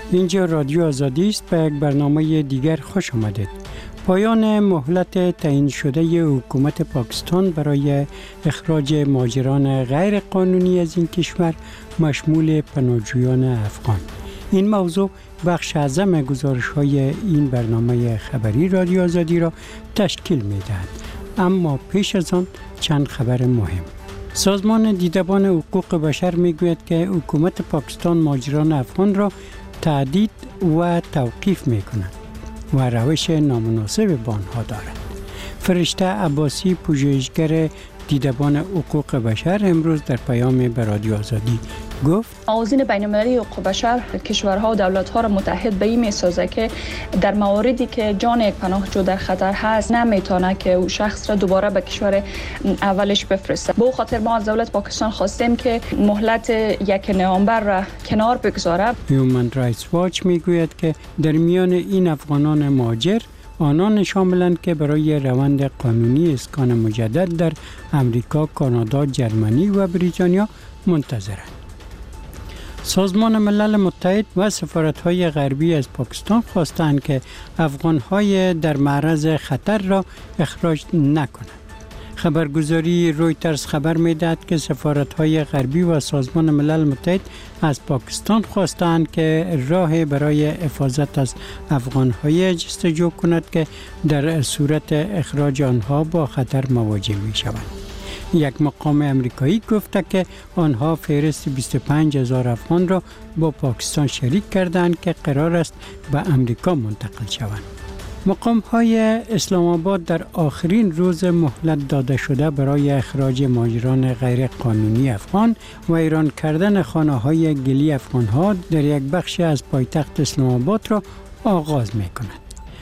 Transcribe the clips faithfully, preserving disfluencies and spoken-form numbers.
اینجا رادیو آزادی است. به یک برنامه دیگر خوش آمدید. پایان مهلت تعیین شده حکومت پاکستان برای اخراج مهاجران غیر قانونی از این کشور مشمول پناهجویان افغان. این موضوع بخش اعظم گزارش‌های این برنامه خبری رادیو آزادی را تشکیل می‌دهد. اما پیش از آن چند خبر مهم. سازمان دیدبان حقوق بشر میگوید که حکومت پاکستان مهاجران افغان را تهدید و توقیف می‌کند و روش نامناسب با آنها دارد. فرشته عباسی، پژوهشگر دیدبان حقوق بشر، امروز در پیام به رادیو آزادی گفت آذین بین‌المللی حقوق بشر کشورها و دولت‌ها را متحد به این می‌سازه که در مواردی که جان یک پناهجو در خطر هست نمیتونه که او شخص را دوباره به کشور اولش بفرسته. به خاطر ما از دولت پاکستان خواستیم که مهلت یک نوامبر را کنار بگذاره. هیومن رایتس واچ میگوید که در میان این افغانان مهاجر آنان شاملند که برای روند قانونی اسکان مجدد در امریکا، کانادا، جرمنی و بریتانیا منتظرند. سازمان ملل متحد و سفارت‌های غربی از پاکستان خواستند که افغان‌های در معرض خطر را اخراج نکنند. خبرگزاری رویترز خبر می‌دهد که سفارت‌های غربی و سازمان ملل متحد از پاکستان خواستند که راه برای حفاظت از افغان‌های جستجو کند که در صورت اخراج آنها با خطر مواجه می‌شوند. یک مقام امریکایی گفته که آنها فهرست بیست و پنج هزار افغان را با پاکستان شریک کردند که قرار است به امریکا منتقل شوند. مقام های اسلام آباد در آخرین روز مهلت داده شده برای اخراج مهاجران غیر قانونی افغان و ایران کردن خانه های گلی افغان ها در یک بخش از پایتخت اسلام آباد را آغاز می کند.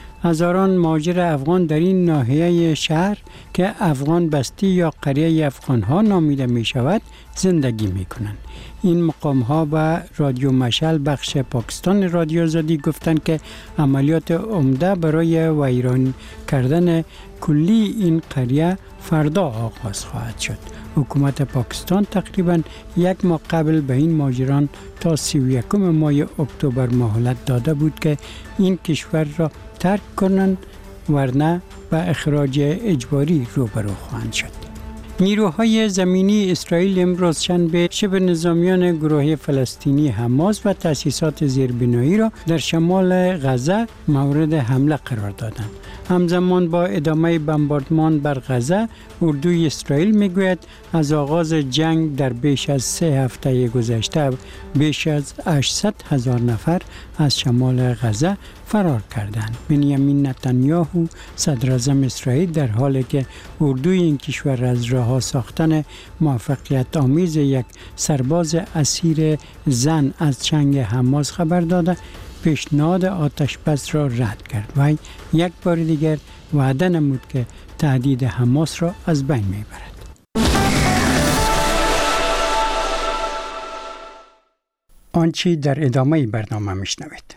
هزاران مهاجر افغان در این ناحیه شهر که افغان بستی یا قریه افغان ها نامیده می شود زندگی می کنند. این مقام ها به رادیو مشعل بخش پاکستان رادیو آزادی گفتند که عملیات عمده برای ویران کردن کلی این قریه فردا آغاز خواهد شد. حکومت پاکستان تقریباً یک ماه قبل به این مهاجران تا سی و یکم ماه اکتبر مهلت داده بود که این کشور را ترک کنند، ورنه به اخراج اجباری روبرو خواهند شد. نیروهای زمینی اسرائیل امروز شنبه شبه نظامیان گروه فلسطینی حماس و تأسیسات زیربنایی را در شمال غزه مورد حمله قرار دادند. همزمان با ادامه بمباردمان بر غزه، اردوی اسرائیل میگوید از آغاز جنگ در بیش از سه هفته گذشته بیش از هشتصد هزار نفر از شمال غزه فرار کردند. بنیامین نتانیاهو صدر اعظم اسرائیل در حالی که اردوی این کشور از رها ساختن موفقیت آمیز یک سرباز اسیر زن از چنگ حماس خبر داده، پیشنهاد آتش بس را رد کرد و یک بار دیگر وعده نمود که تهدید حماس را از بین میبرد. آنچه در ادامه برنامه میشنوید.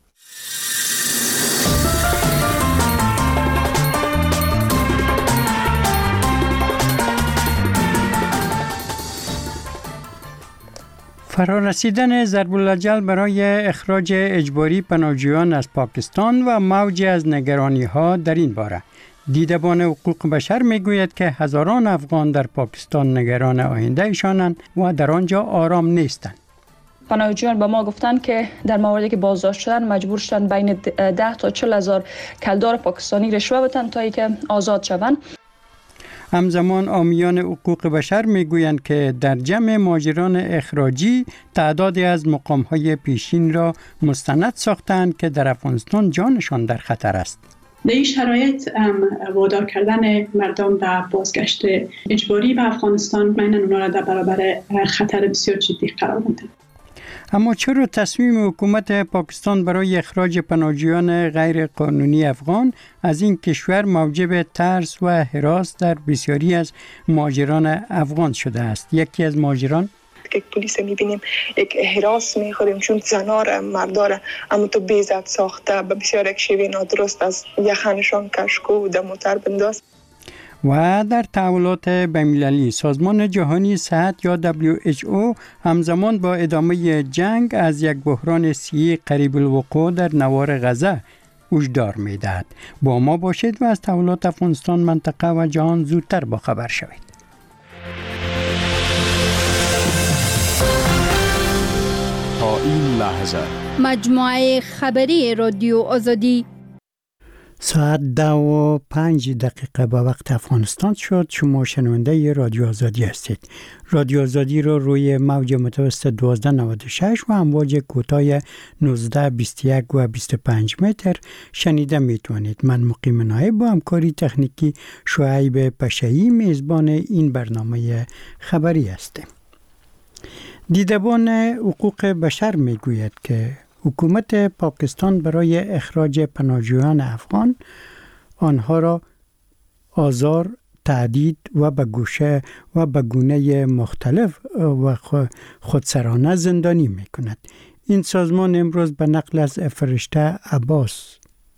فرارسیدن ضرب الاجل برای اخراج اجباری پناهجویان از پاکستان و موج از نگرانی‌ها در این باره. دیدبان حقوق بشر میگوید که هزاران افغان در پاکستان نگران آینده ایشانند و در آنجا آرام نیستند. پناهجویان به ما گفتند که در موردی که بازداشت شدن مجبور شدن بین ده تا چهل هزار کلدار پاکستانی رشوه بدن تا اینکه آزاد شوند. همزمان حامیان حقوق بشر میگویند که در جمع مهاجران اخراجی تعدادی از مقام‌های پیشین را مستند ساختند که در افغانستان جانشان در خطر است. در این شرایط وادار کردن مردم به بازگشت اجباری به افغانستان معنا اونا را در برابر خطر بسیار جدی قرار می‌دهد. اما چرا تصمیم حکومت پاکستان برای اخراج پناهجویان غیر قانونی افغان از این کشور موجب ترس و هراس در بسیاری از مهاجران افغان شده است؟ یکی از مهاجران که پلیس میبینیم یک هراس میخوریم چون زنار مرداره اما تو بیزت ساخته به بسیار یک شیوه نادرست از یخنشان کشکو و در موتر بنداز. و در تحولات بین‌المللی سازمان جهانی صحت یا دبلیو اچ او همزمان با ادامه جنگ از یک بحران صحی قریب الوقوع در نوار غزه هشدار می‌دهد. با ما باشید و از تحولات افغانستان، منطقه و جهان زودتر با خبر شوید. تا این لحظه مجموعه خبری رادیو آزادی ساعت دو و پنج دقیقه به وقت افغانستان شد. شما شنونده رادیو آزادی هستید. رادیو آزادی رو روی موج متوسط دوازده نود و شش و امواج کوتاه نوزده بیست و یک و بیست و پنج متر شنیده میتونید. من مقیم نایب با همکاری تکنیکی شعیب پشهی میزبان این برنامه خبری هستیم. دیدبان حقوق بشر میگوید که حکومت پاکستان برای اخراج پناهجویان افغان آنها را آزار، تهدید و به گوشه و به گونه مختلف و خودسرانه زندانی میکند. این سازمان امروز به نقل از فرشته عباس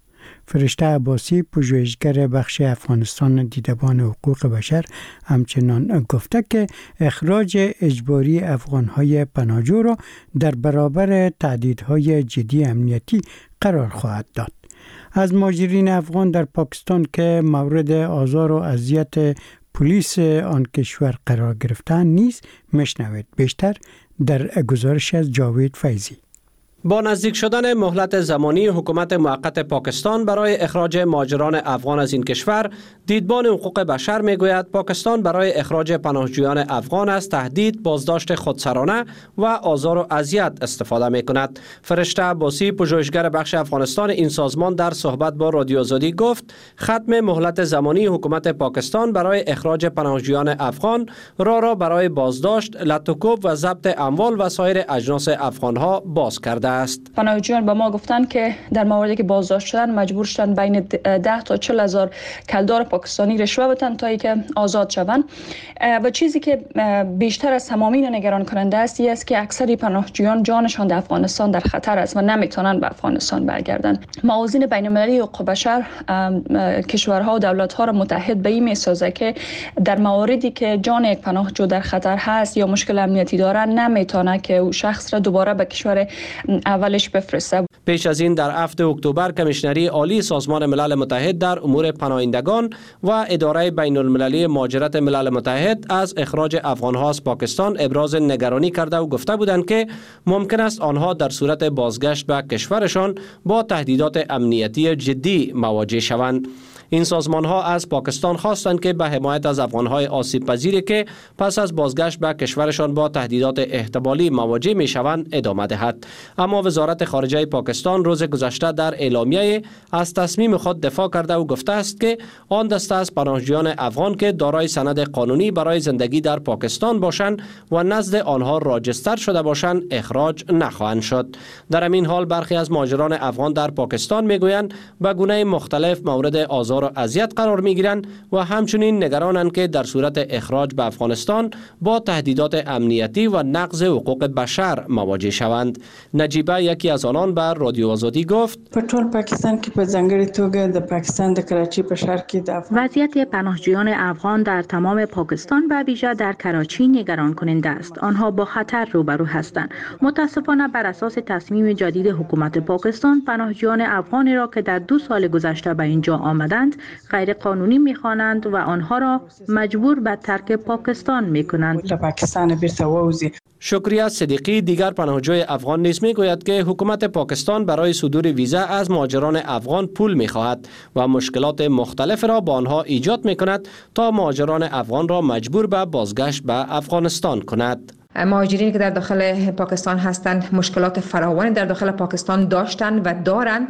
فرشته عباسی، پژوهشگر بخش افغانستان دیدبان حقوق بشر، همچنان گفته که اخراج اجباری افغانهای پناهجو را در برابر تهدیدهای جدی امنیتی قرار خواهد داد. از مهاجرین افغان در پاکستان که مورد آزار و اذیت پلیس آن کشور قرار گرفتن نیز میشنوید. بیشتر در گزارش از جاوید فیضی. با نزدیک شدن مهلت زمانی حکومت موقت پاکستان برای اخراج مهاجران افغان از این کشور، دیدبان حقوق بشر میگوید پاکستان برای اخراج پناهجویان افغان از تهدید، بازداشت خودسرانه و آزار و اذیت استفاده میکند. فرشته عباسی، پژوهشگر بخش افغانستان این سازمان، در صحبت با رادیو آزادی گفت ختم مهلت زمانی حکومت پاکستان برای اخراج پناهجویان افغان راه را برای بازداشت، لطوکوب و ضبط اموال و سایر اجناس افغانها باز کرده است. پناهجویان با ما گفتند که در موردی که بازداشت شدن مجبور شدن بین ده تا چهل هزار کلدار پاکستانی رشوه بدن تا اینکه آزاد شوند. و چیزی که بیشتر از تمامی نگران کننده است این است که اکثر پناهجویان جانشان در افغانستان در خطر است و نمیتونن به افغانستان برگردند. موازین بین المللی حقوق بشر کشورها و دولت‌ها را متحد به این می‌سازه که در مواردی که جان یک پناهجو در خطر هست یا مشکل امنیتی دارن، نمیتونه که او شخص را دوباره به کشور اولش بفرسته. پیش از این در هفتم اکتبر کمیشنری عالی سازمان ملل متحد در امور پناهندگان و اداره بین المللی مهاجرت ملل متحد از اخراج افغانها از پاکستان ابراز نگرانی کرده و گفته بودند که ممکن است آنها در صورت بازگشت به کشورشان با تهدیدات امنیتی جدی مواجه شوند. این سازمان ها از پاکستان خواستند که به حمایت از افغانهای آسیب پذیری که پس از بازگشت به کشورشان با تهدیدات احتمالی مواجه می شوند ادامه دهد. اما وزارت خارجه پاکستان روز گذشته در اعلامیه از تصمیم خود دفاع کرده و گفته است که آن دسته از پناهجویان افغان که دارای سند قانونی برای زندگی در پاکستان باشند و نزد آنها راجستر شده باشند اخراج نخواهند شد. در همین حال برخی از مهاجران افغان در پاکستان میگویند به گونه مختلف مورد آزار و اذیت قرار میگیرند و همچنین نگرانند که در صورت اخراج به افغانستان با تهدیدات امنیتی و نقض حقوق بشر مواجه شوند. نجیبه یکی از آنان به رادیو آزادی گفت په ټول پاکستان کې په ځانګړي توګه د پاکستان د کراچي په ښار کې د وضعیت پناهجویان افغان در تمام پاکستان و ویژه در کراچی نگران کننده است. آنها با خطر روبرو هستند. متاسفانه بر اساس تصمیم جدید حکومت پاکستان، پناهجویان افغانی را که در دو سال گذشته به اینجا آمدند غیر قانونی می‌خوانند و آنها را مجبور به ترک پاکستان می‌کنند. له پاکستان بیرته ووزي. شکریه صدیقی، دیگر پناهجوی افغان نیز میگوید که حکومت پاکستان برای صدور ویزا از مهاجران افغان پول میخواهد و مشکلات مختلف را با آنها ایجاد میکند تا مهاجران افغان را مجبور به بازگشت به افغانستان کند. مهاجرینی که در داخل پاکستان هستند مشکلات فراوانی در داخل پاکستان داشتند و دارند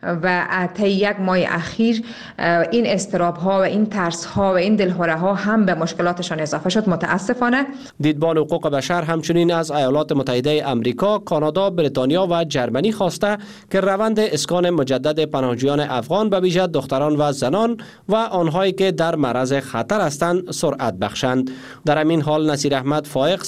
و طی یک ماه اخیر این اضطراب ها و این ترس ها و این دلهره ها هم به مشکلاتشان اضافه شد. متاسفانه دیدبان حقوق بشر همچنین از ایالات متحده آمریکا، کانادا، بریتانیا و جرمنی خواسته که روند اسکان مجدد پناهجویان افغان به ویژه دختران و زنان و آنهایی که در معرض خطر هستند سرعت بخشند. در همین حال نصیر احمد فائق، سرپرست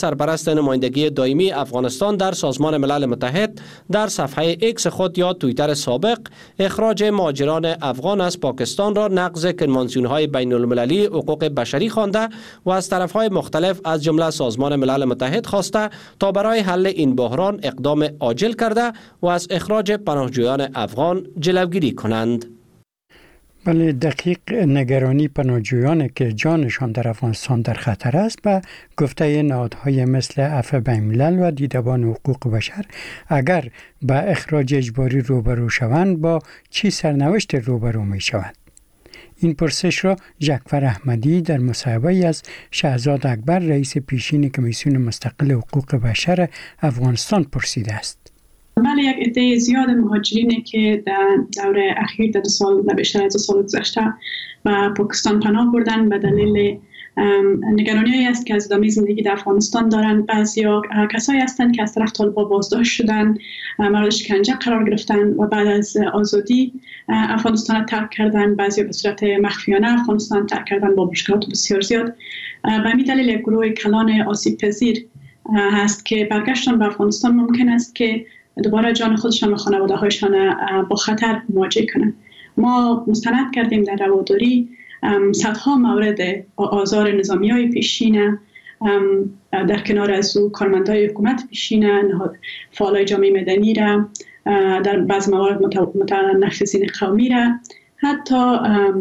دست نمایندگی دائمی افغانستان در سازمان ملل متحد در صفحه ایکس خود یا توییتر سابق اخراج مهاجران افغان از پاکستان را نقض کنوانسیون‌های بین المللی حقوق بشری خوانده و از طرف‌های مختلف از جمله سازمان ملل متحد خواسته تا برای حل این بحران اقدام عاجل کرده و از اخراج پناهجویان افغان جلوگیری کنند. بله، دقیق نگرانی پناهجویان که جانشان در افغانستان در خطر است به گفته نهادهای مثل عفو بین‌الملل و دیدبان حقوق بشر اگر به اخراج اجباری روبرو شوند با چی سرنوشت روبرو می شود؟ این پرسش را جعفر احمدی در مصاحبه از شهزاد اکبر رئیس پیشین کمیسیون مستقل حقوق بشر افغانستان پرسیده است. بله، یک عده زیاد مهاجرینی که در دوره اخیر در سال در بیشتر از سال گذشته به پاکستان پناه بردن به دلیل نگرانی است که از ادامه زندگی در افغانستان دارند. بعضیا کسایی هستند که از طرف طالبان بازداشت شدند، مورد شکنجه قرار گرفتن و بعد از آزادی افغانستان ترک کردند. بعضیا به صورت مخفیانه افغانستان ترک کردند با مشکلات بسیار زیاد. به همین دلیل یک گروه کلان آسیب پذیر هست که برگشتن به افغانستان ممکن است که دوباره جان خودشان و خانواده هایشان با خطر مواجه کنند. ما مستند کردیم در رواداری صدها مورد آزار نظامی های پیشین، در کنار از او کارمندای حکومت پیشین، فعالای جامعه مدنی را، در بعض موارد متنفذین قومی را، حتی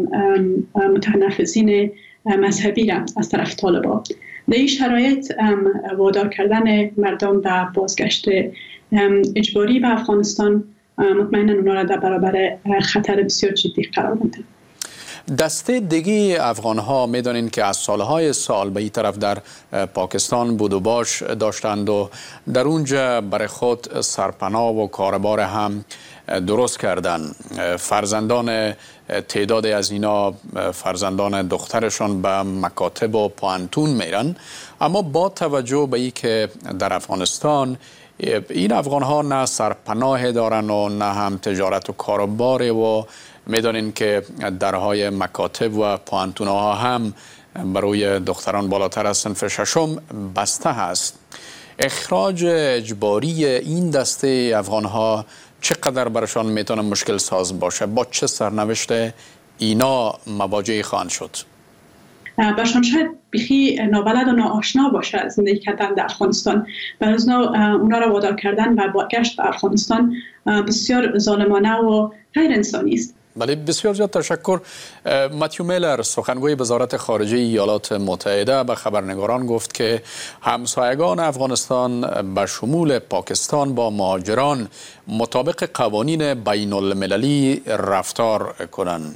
متنفذین مذهبی را از طرف طالبان. در این شرایط وادار کردن مردم به بازگشت اجباری به افغانستان مطمئنا اونا را در برابر خطر بسیار جدی قرار میده. دسته دیگه افغان ها میدانین که از سالهای سال به این طرف در پاکستان بود و باش داشتند و در اونجا برای خود سرپناه و کاربار هم درست کردن. فرزندان تعدادی از اینا فرزندان دخترشان به مکاتب و پوانتون میرن، اما با توجه به ای که در افغانستان این افغان ها نه سرپناه دارن و نه هم تجارت و کاروبار و میدانین که درهای مکاتب و پوانتون ها هم برای دختران بالاتر از صنف ششم بسته هست. اخراج اجباری این دسته افغان ها چقدر برشان میتونه مشکل ساز باشه؟ با چه سرنوشت اینا مواجه خواهند شد؟ برشان شاید بیخی نابلد و ناآشنا باشه از زندگی کردن در افغانستان. برای اونا را وادار کردن و بازگشت به افغانستان بسیار ظالمانه و غیر انسانی است. بله، بسیار زیاد تشکر. متیو میلر سخنگوی وزارت خارجه ایالات متحده به خبرنگاران گفت که همسایگان افغانستان به شمول پاکستان با مهاجران مطابق قوانین بین المللی رفتار کنند.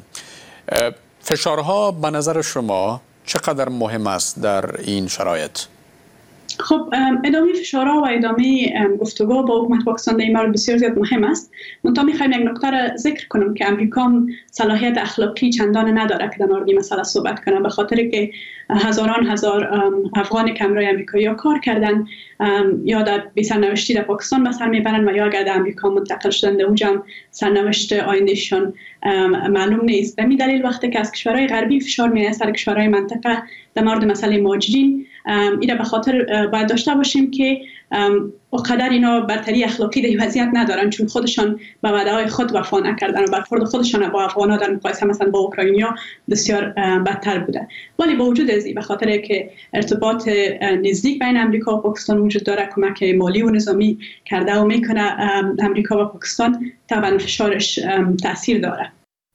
فشارها به نظر شما چقدر مهم است در این شرایط؟ خب ادامه فشارها و ادامه گفتگو با حکومت پاکستان در این مورد بسیار زیاد مهم است. منتها میخوایم یک نکته را ذکر کنم که امریکا صلاحیت اخلاقی چندان نداره که در مورد این مسئله صحبت کنه، به خاطر که هزاران هزار افغان که همراه امریکایی کار کردن یا در بی سرنوشتی در پاکستان به سر میبرن و یا اگر در امریکا منتقل شدن در اونجا هم سرنوشت آیندهشان معلوم نیست. به همین دلیل وقتی که از کشورهای غربی فشار میاد سر کشورهای منطقه در مورد مسئله مهاجرین، اینا به خاطر باید داشته باشیم که اونقدر اینا برتری اخلاقی در وضعیت ندارن، چون خودشان به وعده‌های خود وفا نکردن و برخورد خودشان با افغان‌ها در مقایسه مثلا با اوکراینیا بسیار بدتر بوده. ولی با وجود از این، به خاطر که ارتباط نزدیک بین امریکا و پاکستان وجود داره، کمک مالی و نظامی کرده و میکنه امریکا و پاکستان، طبعا فشارش تاثیر داره.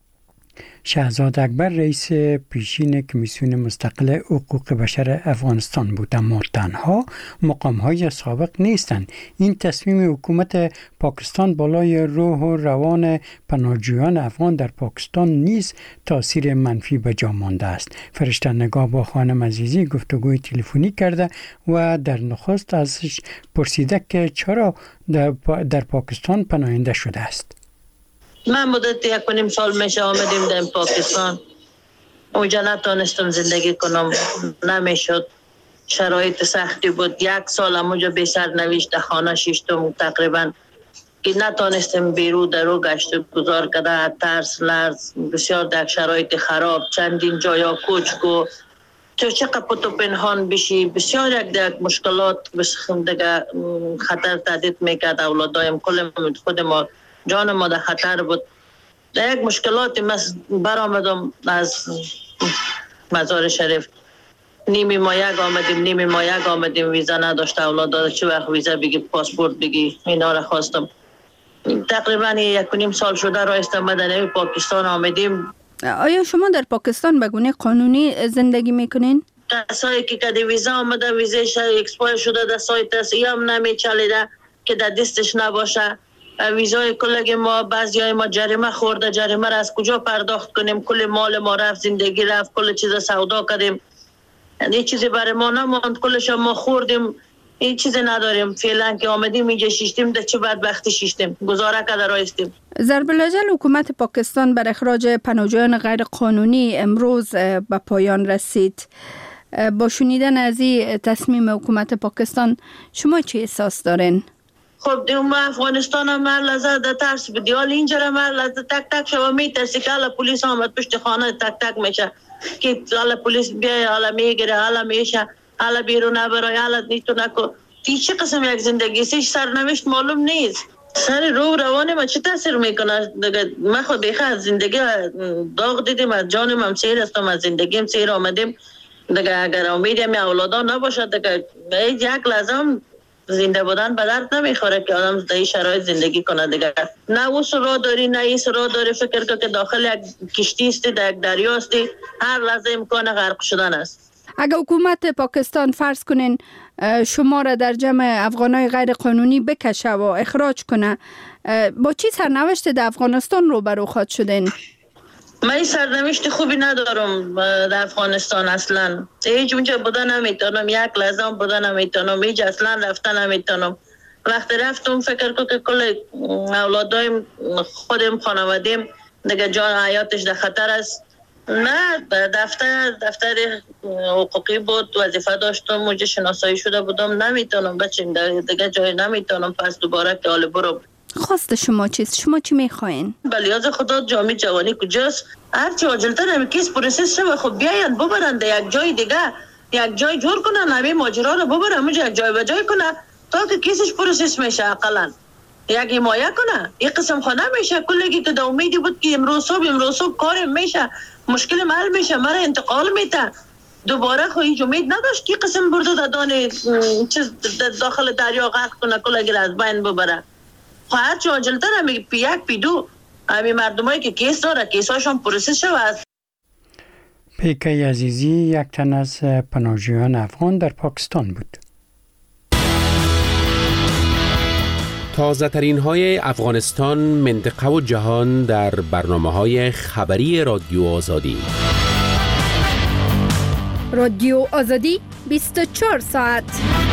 شهزاد اکبر رئیس پیشین کمیسیون مستقل حقوق بشر افغانستان بود، اما تنها مقام‌های سابق نیستند. این تصمیم حکومت پاکستان بالای روح و روان پناهجویان افغان در پاکستان نیز تاثیر منفی به جا مانده است. فرشته نگاه با خانم عزیزی گفتگوی تلفنی کرده و در نخست ازش پرسیده که چرا در, در پاکستان پناهنده شده است. من مدت یک و نیم سال میشه آمدیم در پاکستان، اونجا نتونستم زندگی کنم، نمیشد، شرایط سختی بود. یک سال اونجا بی سرنوشت خانه شیشتم تقریبا که نتونستم بیرو درو گشت گذار کرده، ترس لرز بسیار در شرایط خراب، چندین جایا کوچ کو تو چقدر پتو پنهان بشی بسیار یک دیگه مشکلات دیگه خطر تهدید میکرد اولادایم کل خود ما جان ما در خطر بود. در یک مشکلاتی من برآمدم از مزار شریف نیمی ما یک آمدیم نیمی ما یک آمدیم ویزا نداشت اولاد داده چه وقت ویزا بگی پاسپورت بگی اینا را خواستم. تقریبا یک و نیم سال شده رایستم بدن پاکستان آمدیم. آیا شما در پاکستان به گونه قانونی زندگی میکنین؟ کسایی که کدی ویزا آمده ویزاش اکسپایر شده در سایت است یا هم نمیچلیده که در دستش نباشه. ویزای کلگی ما بعضیای ما جریمه خورده جریمه را از کجا پرداخت کنیم کل مال ما رفت زندگی رفت کل چیز سودا کردیم یعنی چیزی برای ما نماند کلش ما خوردیم این چیزی نداریم فعلا که آمدیم اینجا شیشتیم در چه بدبختی شیشتیم گزاره کرده رایستیم. ضرب الاجل حکومت پاکستان بر اخراج پناهجویان غیر قانونی امروز به پایان رسید. با شنیدن از این تصمیم حکومت پاکستان شما چه احساس دارین؟ خب دیوم افغانستان هم هر لحظه در ترس بدی حال اینجا هم هر لحظه تک تک شما میترسی که حالا پولیس آمد پشت خانه تک تک میشه که حالا پولیس بیای حالا میگیره حالا میشه حالا بیرون نبرای حالا نیتو نکو تی چه قسم یک زندگی سیش سرنوشت معلوم نیست. سر رو روان ما چه تاثیر میکنه دیگه من خود بیخه از زندگی داغ دیدیم از جانم هم سیر هستم از زندگیم سیر آمدیم دیگه اگر امیدیم اولادان نباشد دیگه یک لحظه هم زنده بودن به درد نمیخوره که آدم در این شرایط زندگی کنه دیگه نه او سرا داری نه این سرا داری فکر که داخل یک کشتی استی در یک دریا استی هر لحظه امکان غرق شدن است. اگر حکومت پاکستان فرض کنین شما را در جمع افغانای غیر قانونی بکشه و اخراج کنه با چی سرنوشت در افغانستان روبرو خواهد شدین؟ من این سرنوشت خوبی ندارم در افغانستان اصلا هیچ اونجا بودن نمیتونم یک لحظه بودن نمیتونم هیچ اصلا رفتن نمیتونم وقتی رفتم فکر کنم که کل اولادایم خودم خانوادیم دیگه جان حیاتش در خطر است. نه دفتر دفتر حقوقی بود وظیفه داشتم اونجا شناسایی شده بودم نمیتونم بچیم دیگه جای نمیتونم پس دوباره که حال برم. خواست شما چیست؟ شما چی میخواین؟ بلیاز خدا جامعه جوانی کجاست؟ هرچی عاجلتر همین کیس پروسس شده خب بیاین ببرن در یک جای دیگه یک جای جور کنن همین ماجرا رو ببرن اونجا یک جای به جای کنه تا که کیسش پروسس میشه اقلا یک حمایه کنه این قسم خانه میشه کلگی که در امیدی بود که امروز صبح امروز صبح کارم میشه مشکل حل میشه مرا انتقال میده دوباره خو هیچ امید نداشت که قسم برده دادان چیز داخل دریا غرق کنه کلگی از بین ببره خواهد چه عاجلتر همی پی یک پی دو همی مردمایی که کیس داره کیس هاشون پروسس شود. پیکه عزیزی یک تن از پناهجویان افغان در پاکستان بود. تازه ترین های افغانستان، منطقه و جهان در برنامه های خبری رادیو آزادی. رادیو آزادی بیست و چهار ساعت.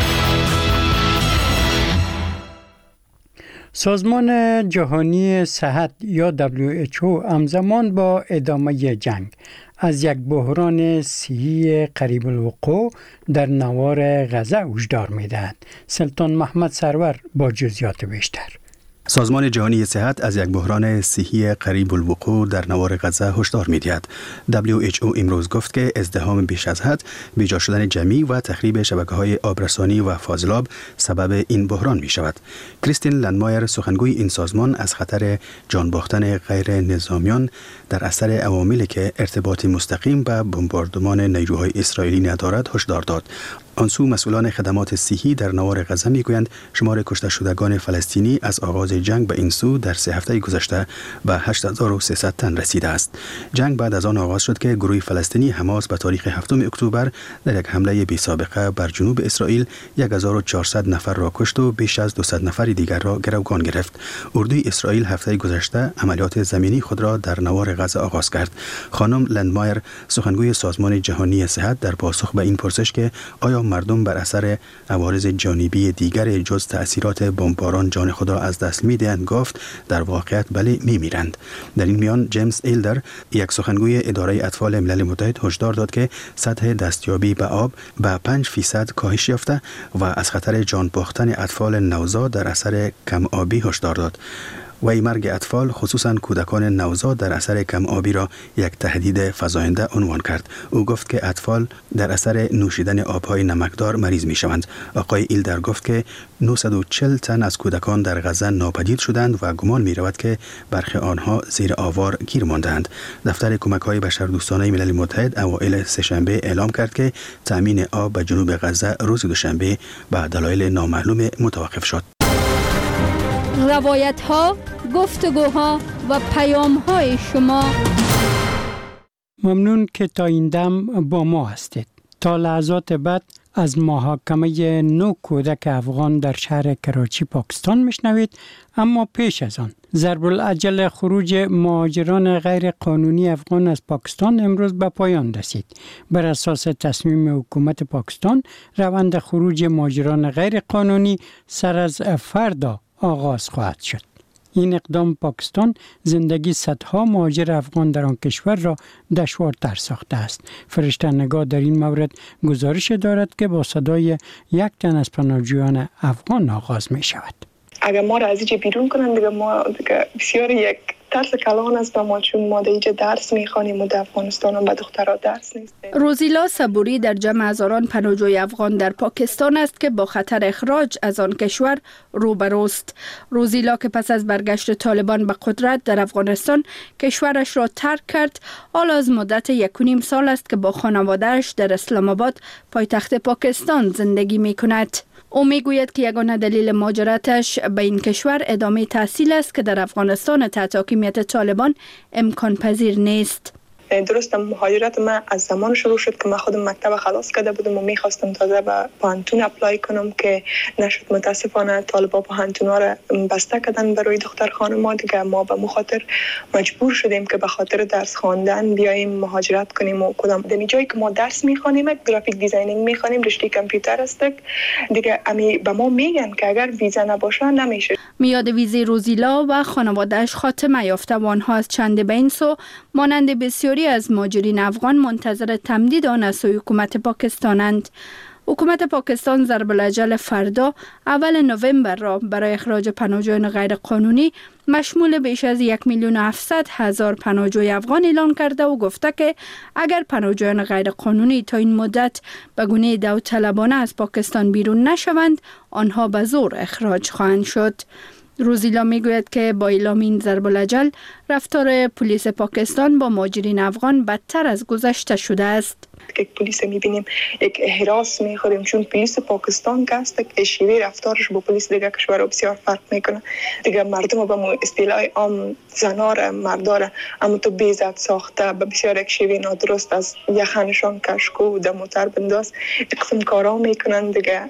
سازمان جهانی صحت یا دبلیو اچ او همزمان با ادامه جنگ از یک بحران صحی قریب الوقوع در نوار غزه هشدار می‌دهد. سلطان محمد سرور با جزئیات بیشتر. سازمان جهانی صحت از یک بحران صحی قریب الوقوع در نوار غزه هشدار می‌دهد. دبلیو اچ او امروز گفت که ازدحام بیش از حد، بیجا شدن جمعی و تخریب شبکه‌های آبرسانی و فاضلاب سبب این بحران می‌شود. کریستین لندمایر سخنگوی این سازمان از خطر جان باختن غیر نظامیان در اثر عواملی که ارتباطی مستقیم با بمباردمان نیروهای اسرائیلی ندارد هشدار داد. آنسو مسئولان خدمات صحی در نوار غزه میگویند شمار کشته شدگان فلسطینی از آغاز جنگ به این سو در سه هفته گذشته به هشت هزار و سیصد تن رسیده است. جنگ بعد از آن آغاز شد که گروه فلسطینی حماس به تاریخ هفتم اکتبر در یک حمله بی سابقه بر جنوب اسرائیل هزار و چهارصد نفر را کشت و بیش از دویست نفر دیگر را گروگان گرفت. اردوی اسرائیل هفته گذشته عملیات زمینی خود را در نوار غزه آغاز کرد. خانم لندمایر سخنگوی سازمان جهانی صحت در پاسخ به این پرسش که آیا مردم بر اثر عوارض جانبی دیگر جز تأثیرات بمباران جان خود را از دست می‌دهند گفت در واقعیت بله می‌میرند. در این میان جیمز ایلدر یک سخنگوی اداره اطفال ملل متحد هشدار داد که سطح دستیابی به آب به پنج فیصد کاهش یافته و از خطر جان باختن اطفال نوزاد در اثر کم آبی هشدار داد. وی مرگ اطفال خصوصا کودکان نوزاد در اثر کم آبی را یک تهدید فزاینده عنوان کرد. او گفت که اطفال در اثر نوشیدن آبهای نمکدار مریض می شوند. آقای ایلدر گفت که نهصد و چهل تن از کودکان در غزه ناپدید شدند و گمان می رود که برخی آنها زیر آوار گیر ماندند. دفتر کمک‌های بشردوستانه ملل متحد اوایل سه‌شنبه اعلام کرد که تامین آب به جنوب غزه روز دوشنبه به دلایل نامعلوم متوقف شد. روایت ها، گفتگوها و پیام های شما. ممنون که تا این دم با ما هستید. تا لحظات بعد از محاکمه نو کودک افغان در شهر کراچی پاکستان میشنوید، اما پیش از آن ضرب العجل خروج مهاجران غیر قانونی افغان از پاکستان امروز به پایان رسید. بر اساس تصمیم حکومت پاکستان روند خروج مهاجران غیر قانونی سر از فردا آغاز خواهد شد. این اقدام پاکستان زندگی صدها مهاجر افغان در آن کشور را دشوارتر ساخته است. فرشته نگاه در این مورد گزارش دارد که با صدای یک تن از پناهجویان افغان آغاز می شود. اگر ما را از اینجا بیرون کنند دیگه ما دیگه بسیار یک ترس کلان است به ما، چون ما در اینجا درس میخوانیم و در افغانستان هم به دخترها درس نیست. روزیلا صبوری در جمع هزاران پناهجوی افغان در پاکستان است که با خطر اخراج از آن کشور روبروست. روزیلا که پس از برگشت طالبان به قدرت در افغانستان کشورش را ترک کرد، حال از مدت یک و نیم سال است که با خانواده‌اش در اسلام آباد پایتخت پاکستان زندگی میکند. او میگوید که یگانه دلیل مهاجرتش به این کشور ادامه تحصیل است که در افغانستان تحت حاکمیت طالبان امکان پذیر نیست. درست مهاجرت من از زمان شروع شد که من خودم مکتب خلاص کرده بودم و میخواستم تازه به پانتون اپلای کنم که نشد. متاسفانه طالبا پانتونا را بسته کردن برای دختر خانم‌ها دیگه. ما به مخاطر مجبور شدیم که به خاطر درس خواندن بیایم مهاجرت کنیم و کدام در جایی که ما درس میخوانیم گرافیک دیزاینینگ میخوانیم، رشته کامپیوتر است دیگه. امی به ما میگن که اگر ویزا نباشه نمیشه. میاد ویزای روزیلا و خانواده‌اش خاتمه یافته و آنها از چند به این سو مانند بسیاری از مهاجرین افغان منتظر تمدید آن از سوی حکومت پاکستانند. حکومت پاکستان ضرب الاجل فردا اول نوامبر را برای اخراج پناهجویان غیر قانونی مشمول بیش از یک میلیون و هفتصد هزار پناهجوی افغان اعلان کرده و گفته که اگر پناهجویان غیر قانونی تا این مدت به گونه داوطلبانه از پاکستان بیرون نشوند، آنها به زور اخراج خواهند شد. روزیلا میگوید که با اعلام این ضرب الاجل رفتار پلیس پاکستان با مهاجرین افغان بدتر از گذشته شده است. یک پلیس میبینیم یک هراس میخوریم، چون پلیس پاکستان که است که شیوه رفتارش با پلیس دیگه کشور بسیار فرق میکنه. دیگه مردم با مو اصطلاح عام زنار مردار اما تو بیزت ساخته به بسیار یک شیوه نادرست از یخنشان کشکو و دموتر بنداز قسم کارا میکنن دیگه.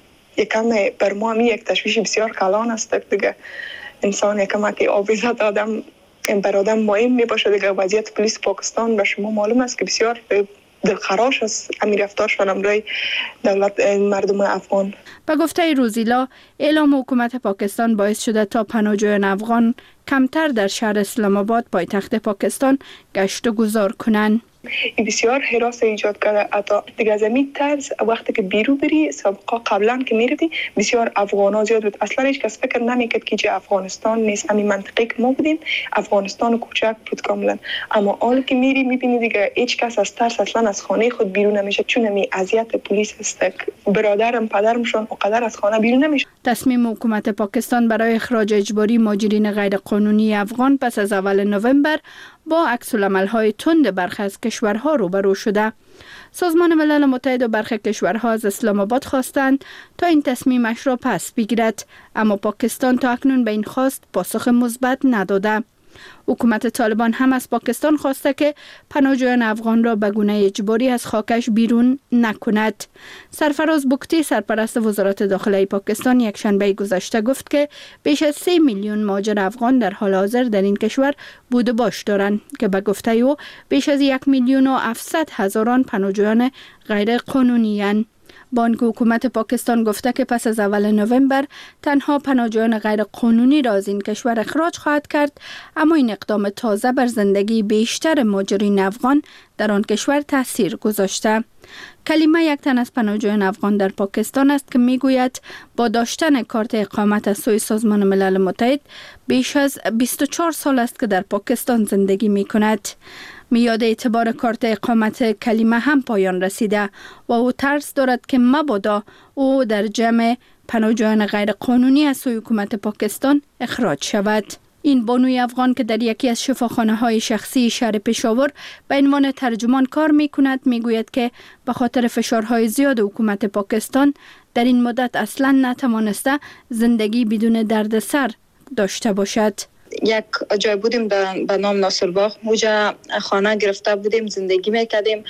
یکم بر ما می یک تشویش بسیار کلان است دیگه. انسان یکم که آویزت آدم بر آدم مهم می باشه دیگه. وضعیت پلیس پاکستان به شما معلوم است که بسیار دلخراش است امیر رفتارشان امروی دولت مردم افغان. به گفته روزیلا اعلام حکومت پاکستان باعث شده تا پناهجویان افغان کمتر در شهر اسلام آباد پایتخت پاکستان گشت و گذار کنند. این بسیار حراس ایجاد کرده. حتی دیگه از این طرز وقتی که بیرون بری سابقا قبلا که میردی بسیار افغانا زیاد بود. اصلا هیچ کس فکر نمیکرد که چه افغانستان نیست. همین منطقه که ما بودیم افغانستان کوچک بود کاملا. اما حالا که میری میبینی دیگه هیچ کس از ترس اصلا از خانه خود بیرون نمیشه، چون می اذیت پلیس است. برادرم پدرمشون اونقدر از خانه بیرون نمیشه. تصمیم حکومت پاکستان برای اخراج اجباری مهاجرین غیر قانونی افغان پس از اول نوامبر با عکس‌العمل‌های تند برخی از کشورها روبرو شده. سازمان ملل متحد و برخی کشورها از اسلام آباد خواستند تا این تصمیمش را پس بگیرد، اما پاکستان تا اکنون به این خواست پاسخ مثبت نداده. حکومت طالبان هم از پاکستان خواسته که پناهجویان افغان را به گونه اجباری از خاکش بیرون نکند. سرفراز بگتی سرپرست وزارت داخله پاکستان یک شنبه گذشته گفت که بیش از سه میلیون مهاجر افغان در حال حاضر در این کشور بود و باش دارند که به گفته او بیش از یک میلیون و هفتصد هزاران پناهجویان غیر قانونی اند. بانک حکومت پاکستان گفته که پس از اول نوامبر تنها پناهجویان غیر قانونی را از این کشور اخراج خواهد کرد، اما این اقدام تازه بر زندگی بیشتر مهاجرین افغان در آن کشور تاثیر گذاشته. کلیمه یک تن از پناهجویان افغان در پاکستان است که میگوید با داشتن کارت اقامت از سوی سازمان ملل متحد بیش از بیست و چهار سال است که در پاکستان زندگی می کند. میاد اعتبار کارت اقامت کلیمه هم پایان رسیده و او ترس دارد که مبادا او در جمع پناهجویان غیر قانونی از سوی حکومت پاکستان اخراج شود. این بانوی افغان که در یکی از شفاخانه های شخصی شهر پشاور به عنوان ترجمان کار می کند می گوید که به خاطر فشارهای زیاد حکومت پاکستان در این مدت اصلا نتوانسته زندگی بدون دردسر داشته باشد. یک جای بودیم به نام ناصرباغ، اونجا خانه گرفته بودیم، زندگی میکردیم.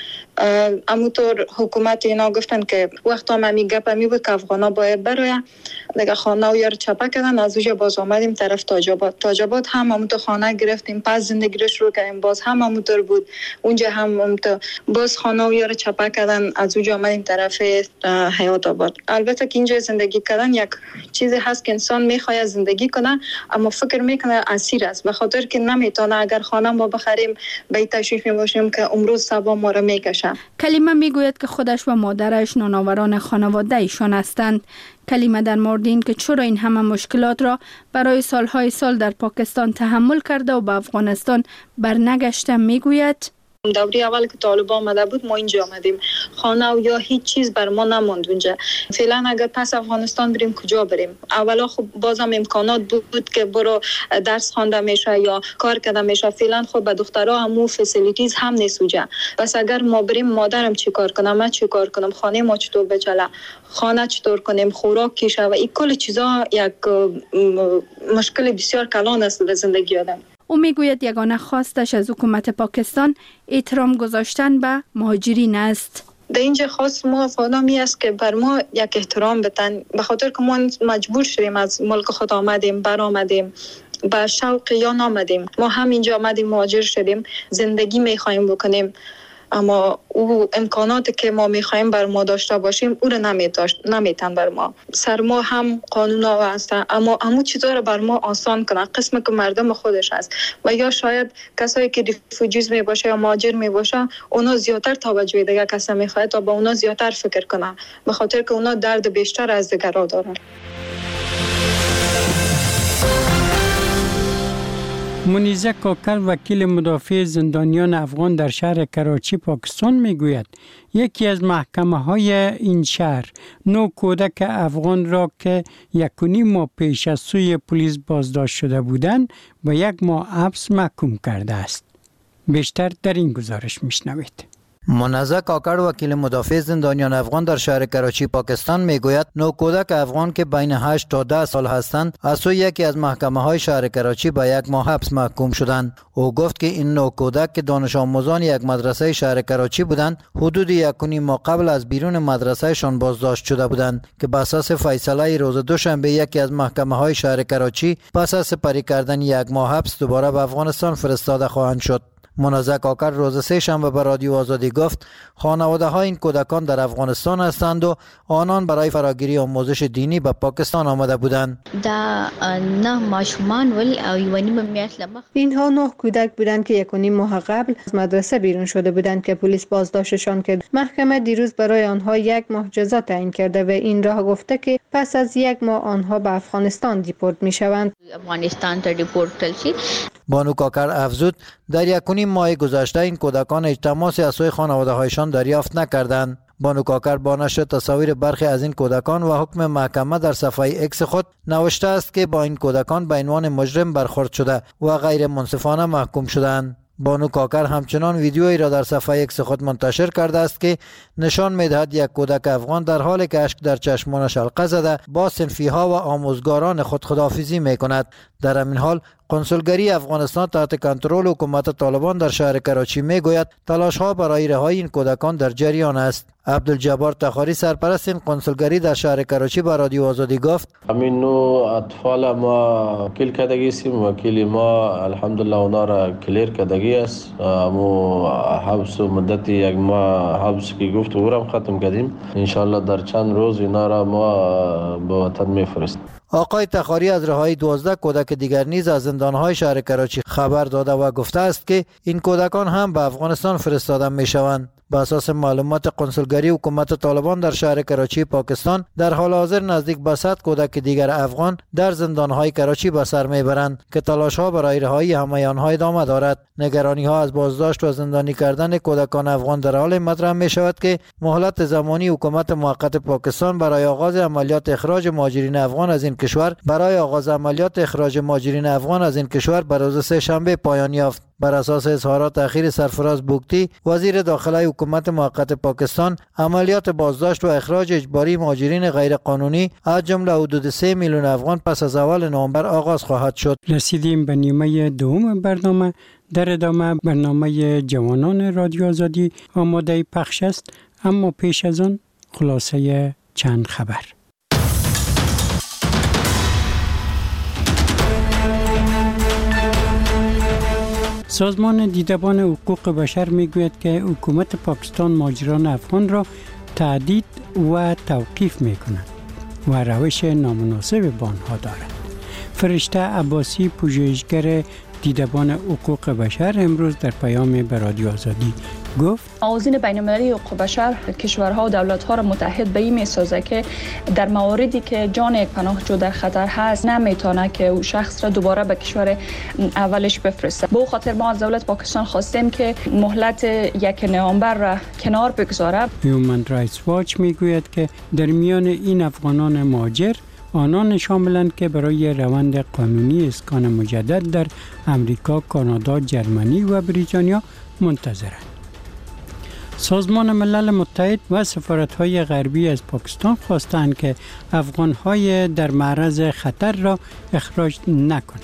همونطور حکومت اینا گفتن که وقتا هم همی گپ همی بود که افغانا باید بروید دیگه. خانه و یار چپه کردن، از اونجا باز آمدیم طرف تاجاباد. تاجاباد هم همونطور خانه گرفتیم، پس زندگی رو شروع کردیم، باز هم همونطور بود. اونجا هم همونطور باز خانه و یار چپه کردن، از اونجا آمدیم طرف حیات آباد. البته که اینجا زندگی کردن یک چیزی هست که انسان میخواد زندگی کنه، اما فکر میکنه اسیر است، به خاطر که نمیتونه. اگر خانه ما بخریم به تشویش میباشیم که امروز صبح ما را میکشه. کلیمه میگوید که خودش و مادرش نانآوران خانواده ایشان هستند. کلیمه در مورد این که چرا این همه مشکلات را برای سالهای سال در پاکستان تحمل کرده و به افغانستان برنگشته میگوید: دوری اول که طالبان آمده بود ما اینجا آمدیم، خانه و یا هیچ چیز بر ما نماند اونجا. فعلا اگر پس افغانستان بریم کجا بریم؟ اولا خب بازم امکانات بود, بود که برو درس خوانده میشه یا کار کرده میشه. فعلا خب به دخترها همو فسیلیتیز هم نیست اونجا. پس اگر ما بریم مادرم چی کار کنم، من چی کار کنم، خانه ما چطور بچله، خانه چطور کنیم، خوراک کیشه و این کل چیزا یک مشکل بسیار کلان است در زندگی آدم. او میگوید یگانه خواستش از حکومت پاکستان احترام گذاشتن به مهاجرین است. در اینجا خواست ما افغانامی است که بر ما یک احترام بتن، به خاطر که ما مجبور شدیم از ملک خود آمدیم، بر آمدیم، با شوق یا نامدیم. ما هم اینجا آمدیم، مهاجر شدیم، زندگی میخوایم بکنیم، اما او امکاناتی که ما میخوایم بر ما داشته باشیم او رو نمیتن بر ما. سر ما هم قانون ها هست، اما همون چیزا رو بر ما آسان کنن. قسم که مردم خودش هست و یا شاید کسایی که ریفوجیز می باشه یا مهاجر می باشه اونا زیادتر توجه دیگه کسا میخواد تا با اونا زیادتر فکر کنن، به خاطر که اونا درد بیشتر از دیگران دارن. منیزه کاکر وکیل مدافع زندانیان افغان در شهر کراچی پاکستان میگوید یکی از محکمه های این شهر نو کودک افغان را که یک و نیم ماه پیش از سوی پلیس بازداشت شده بودند به یک ماه حبس محکوم کرده است. بیشتر در این گزارش میشنوید. منزه کاکر وکیل مدافع زندانیان افغان در شهر کراچی پاکستان میگوید نوکودک افغان که بین هشت تا ده سال هستند از سوی یکی از محکمه های شهر کراچی به یک ماه حبس محکوم شدند. او گفت که این نوکودک که دانش آموزان یک مدرسه شهر کراچی بودند حدود یک و نیم ماه قبل از بیرون مدرسه شان بازداشت شده بودند که بر اساس فیصله روز دوشنبه یکی از محکمه های شهر کراچی پس از سپری کردن یک ماه حبس دوباره به افغانستان فرستاده خواهند شد. منزه کاکر روز سه شنبه به رادیو آزادی گفت خانواده های این کودکان در افغانستان هستند و آنان برای فراگیری آموزش دینی به پاکستان آمده بودند. اینها نه کودک بودند که یک و نیم ماه قبل از مدرسه بیرون شده بودند که پلیس بازداشتشان کرد. محکمه دیروز برای آنها یک ماه جزا تعیین کرده و این راه گفته که پس از یک ماه آنها به افغانستان دیپورت می شوند. افغانستان تا دیپورت شي. بانو کاکر افزود در یک و نیم ماه گذشته این کودکان هیچ تماسی از سوی خانواده هایشان دریافت نکردند. بانو کاکر با نشر تصاویر برخی از این کودکان و حکم محکمه در صفحه ایکس خود نوشته است که با این کودکان به عنوان مجرم برخورد شده و غیر منصفانه محکوم شدند. بانو کاکر همچنان ویدیویی را در صفحه ایکس خود منتشر کرده است که نشان می‌دهد یک کودک افغان در حالی که اشک در چشمانش حلقه زده با صنفی‌ها و آموزگاران خود خداحافظی می‌کند. در همین حال کنسولگری افغانستان تحت کنترل حکومت طالبان در شهر کراچی میگوید تلاش‌ها برای رهایی این کودکان در جریان است. عبدالجبار تخاری سرپرست این کنسولگری در شهر کراچی به رادیو آزادی گفت: همین نوع اطفال ما کل کردگی هستیم و کلی ما الحمدلله اونا را کلیر کردگی است. مو حبس و مدت یک ماه حبس که گفت او را ختم کردیم. انشالله در چند روز اینا را ما به وطن میفرستیم. آقای تخاری از رهایی دوازده کودک دیگر نیز از زندان‌های شهر کراچی خبر داده و گفته است که این کودکان هم به افغانستان فرستاده می‌شوند. بر اساس معلومات کنسولگری حکومت طالبان در شهر کراچی پاکستان در حال حاضر نزدیک به صد کودک دیگر افغان در زندان‌های کراچی به سر میبرند که تلاش‌ها برای رهایی همه آنها ادامه دارد. نگرانی‌ها از بازداشت و زندانی کردن کودکان افغان در حال مطرح می‌شود که مهلت زمانی حکومت موقت پاکستان برای آغاز عملیات اخراج مهاجرین افغان از این کشور برای آغاز عملیات اخراج مهاجرین افغان از این کشور بر روز سه شنبه پایان یافت. بر اساس اظهارات اخیر سرفراز بوگتی وزیر داخله حکومت موقت پاکستان، عملیات بازداشت و اخراج اجباری مهاجرین غیرقانونی از جمله حدود سه میلیون افغان پس از اول نوامبر آغاز خواهد شد. رسیدیم به نیمه دوم برنامه. در ادامه برنامه جوانان رادیو آزادی آماده پخش است، اما پیش از آن خلاصه چند خبر. سازمان دیدبان حقوق بشر میگوید که حکومت پاکستان مهاجران افغان را تهدید و توقیف میکند و روش نامناسب با آنها دارد. فرشته عباسی، پژوهشگر دیدبان حقوق بشر، امروز در پیام به رادیو آزادی گفت: آذین بین‌المللی حقوق بشر کشورها و دولت‌ها را متحد به این می‌سازد که در مواردی که جان یک پناهجو در خطر هست نمیتونه که او شخص را دوباره به کشور اولش بفرسته. به خاطر ما از دولت پاکستان خواستیم که مهلت یک نوامبر را کنار بگذاره. هیومن رایتس واچ میگوید که در میان این افغانان مهاجر آنان شاملند که برای روند قانونی اسکان مجدد در امریکا، کانادا، جرمنی و بریتانیا منتظرند. سازمان ملل متحد و سفارت‌های غربی از پاکستان خواستند که افغان‌های در معرض خطر را اخراج نکنند.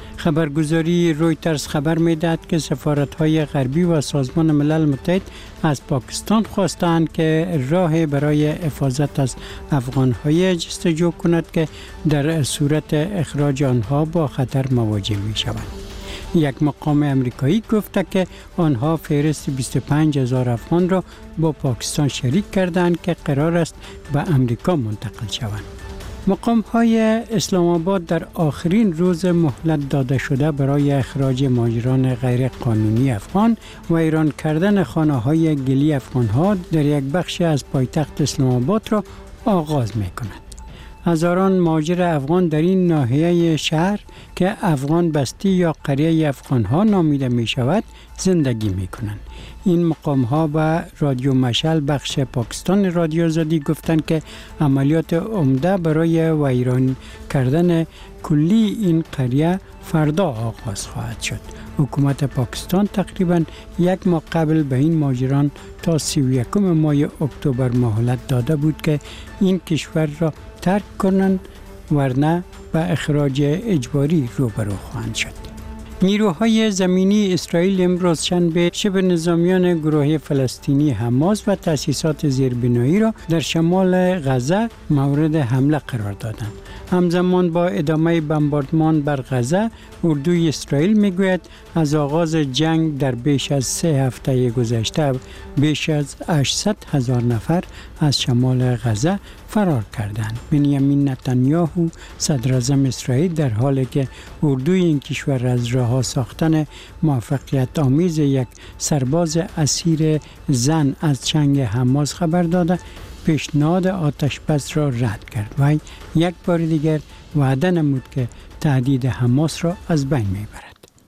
خبرگزاری رویترز خبر می‌دهد که سفارت‌های غربی و سازمان ملل متحد از پاکستان خواستند که راه برای حفاظت از افغان‌های جستجو کند که در صورت اخراج آنها با خطر مواجه می‌شوند. یک مقام امریکایی گفته که آنها فهرست بیست و پنج هزار افغان را با پاکستان شریک کردند که قرار است به امریکا منتقل شوند. مقام های اسلام آباد در آخرین روز مهلت داده شده برای اخراج مهاجران غیر قانونی افغان و ایران کردن خانه های گلی افغان ها در یک بخش از پایتخت اسلام آباد را آغاز می کند. هزاران مهاجر افغان در این ناحیه شهر که افغان بستی یا قریه افغان ها نامیده می شود زندگی می کنند. این مقام ها و رادیو مشعل بخش پاکستان رادیو آزادی گفتند که عملیات عمده برای ویران کردن کلی این قریه فردا آغاز خواهد شد. حکومت پاکستان تقریباً یک ماه قبل به این مهاجران تا سی و یکم ماه اکتبر مهلت داده بود که این کشور را ترک کنند، ورنه به اخراج اجباری روبرو خواهند شد. نیروهای زمینی اسرائیل امروز شنبه شبه نظامیان گروه فلسطینی حماس و تأسیسات زیربنایی را در شمال غزه مورد حمله قرار دادند. همزمان با ادامه بمباردمان بر غزه، اردوی اسرائیل میگوید از آغاز جنگ در بیش از سه هفته گذشته بیش از هشتصد هزار نفر از شمال غزه فرار کردند. بنیامین نتانیاهو صدر اعظم اسرائیل در حالی که اردوی این کشور از رها ساختن موفقیت آمیز یک سرباز اسیر زن از چنگ حماس خبر داده، پیشنهاد آتش بس را رد کرد و یک بار دیگر وعده نمود که تهدید حماس را از بین میبرد.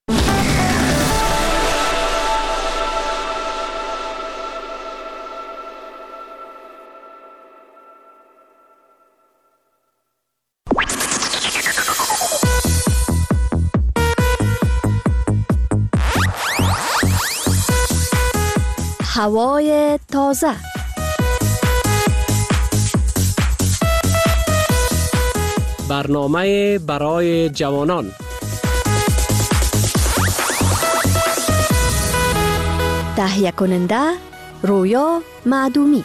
هوای تازه. برنامه برای جوانان تهیه کننده رویا معدومی.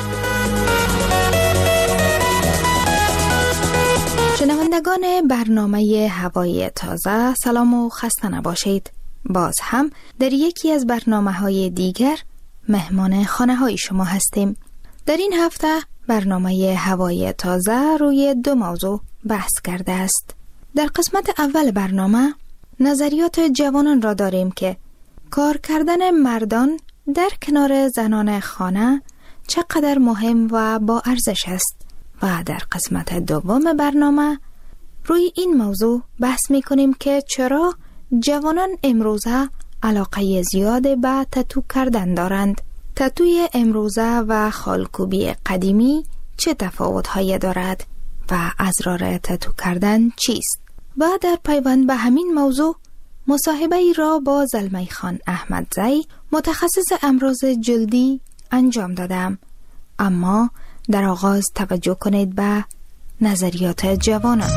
شنوندگان برنامه هوای تازه، سلام و خسته نباشید. باز هم در یکی از برنامه های دیگر مهمان خانه های شما هستیم. در این هفته برنامه هوای تازه روی دو موضوع بحث کرده است. در قسمت اول برنامه نظریات جوانان را داریم که کار کردن مردان در کنار زنان خانه چقدر مهم و با ارزش است و در قسمت دوم برنامه روی این موضوع بحث می کنیم که چرا جوانان امروزه علاقه زیاد به تتو کردن دارند. تتوی امروزه و خالکوبی قدیمی چه تفاوت‌هایی دارد و اسرار تتو کردن چیست؟ و در پیوند به همین موضوع مصاحبه ای را با زلمی خان احمدزی متخصص امراض جلدی انجام دادم. اما در آغاز توجه کنید به نظریات جوانان.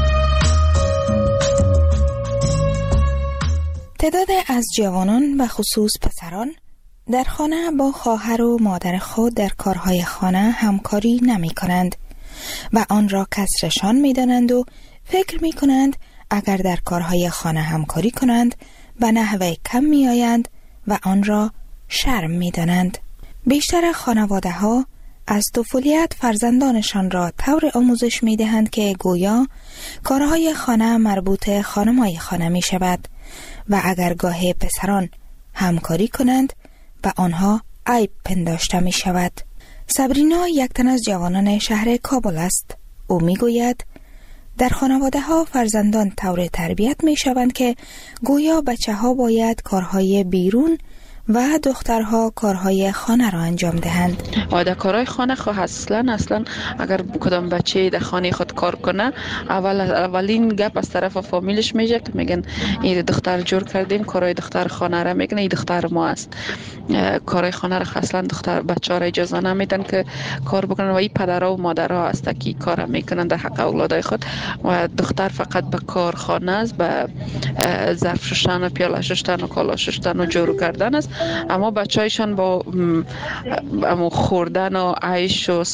تعداد از جوانان و خصوص پسران در خانه با خواهر و مادر خود در کارهای خانه همکاری نمی کنند و آن را کسرشان می دانند و فکر می کنند اگر در کارهای خانه همکاری کنند به نحوه کم می آیند و آن را شرم می دانند. بیشتر خانواده ها از طفولیت فرزندانشان را طور آموزش می دهند که گویا کارهای خانه مربوط خانمای خانه می شود و اگر گاه پسران همکاری کنند به آنها عیب پنداشته می شود. صبرینا یک تن از جوانان شهر کابل است. او می گوید در خانواده ها فرزندان طور تربیت می شوند که گویا بچه ها باید کارهای بیرون و دخترها کارهای خانه را انجام دهند. در کارهای خانه خو اصلا اصلا اگر کدام بچه در خانه خود کار کنه اول اولین گپ از طرف فامیلش میشه که میگن این دختر جور کردیم کارهای دختر خانه را میکنه، این دختر ما است. کارهای خانه را اصلا دختر بچه ها را اجازه نمیدن که کار بکنن و این پدرها و مادرها است که کار میکنن در حق اولادای خود و دختر فقط به کار خانه است، به ظرف شستن و پیاله شستن و کالا شستن و جورو کردن است. اما بچه‌هایشان با امو خوردن و عیش و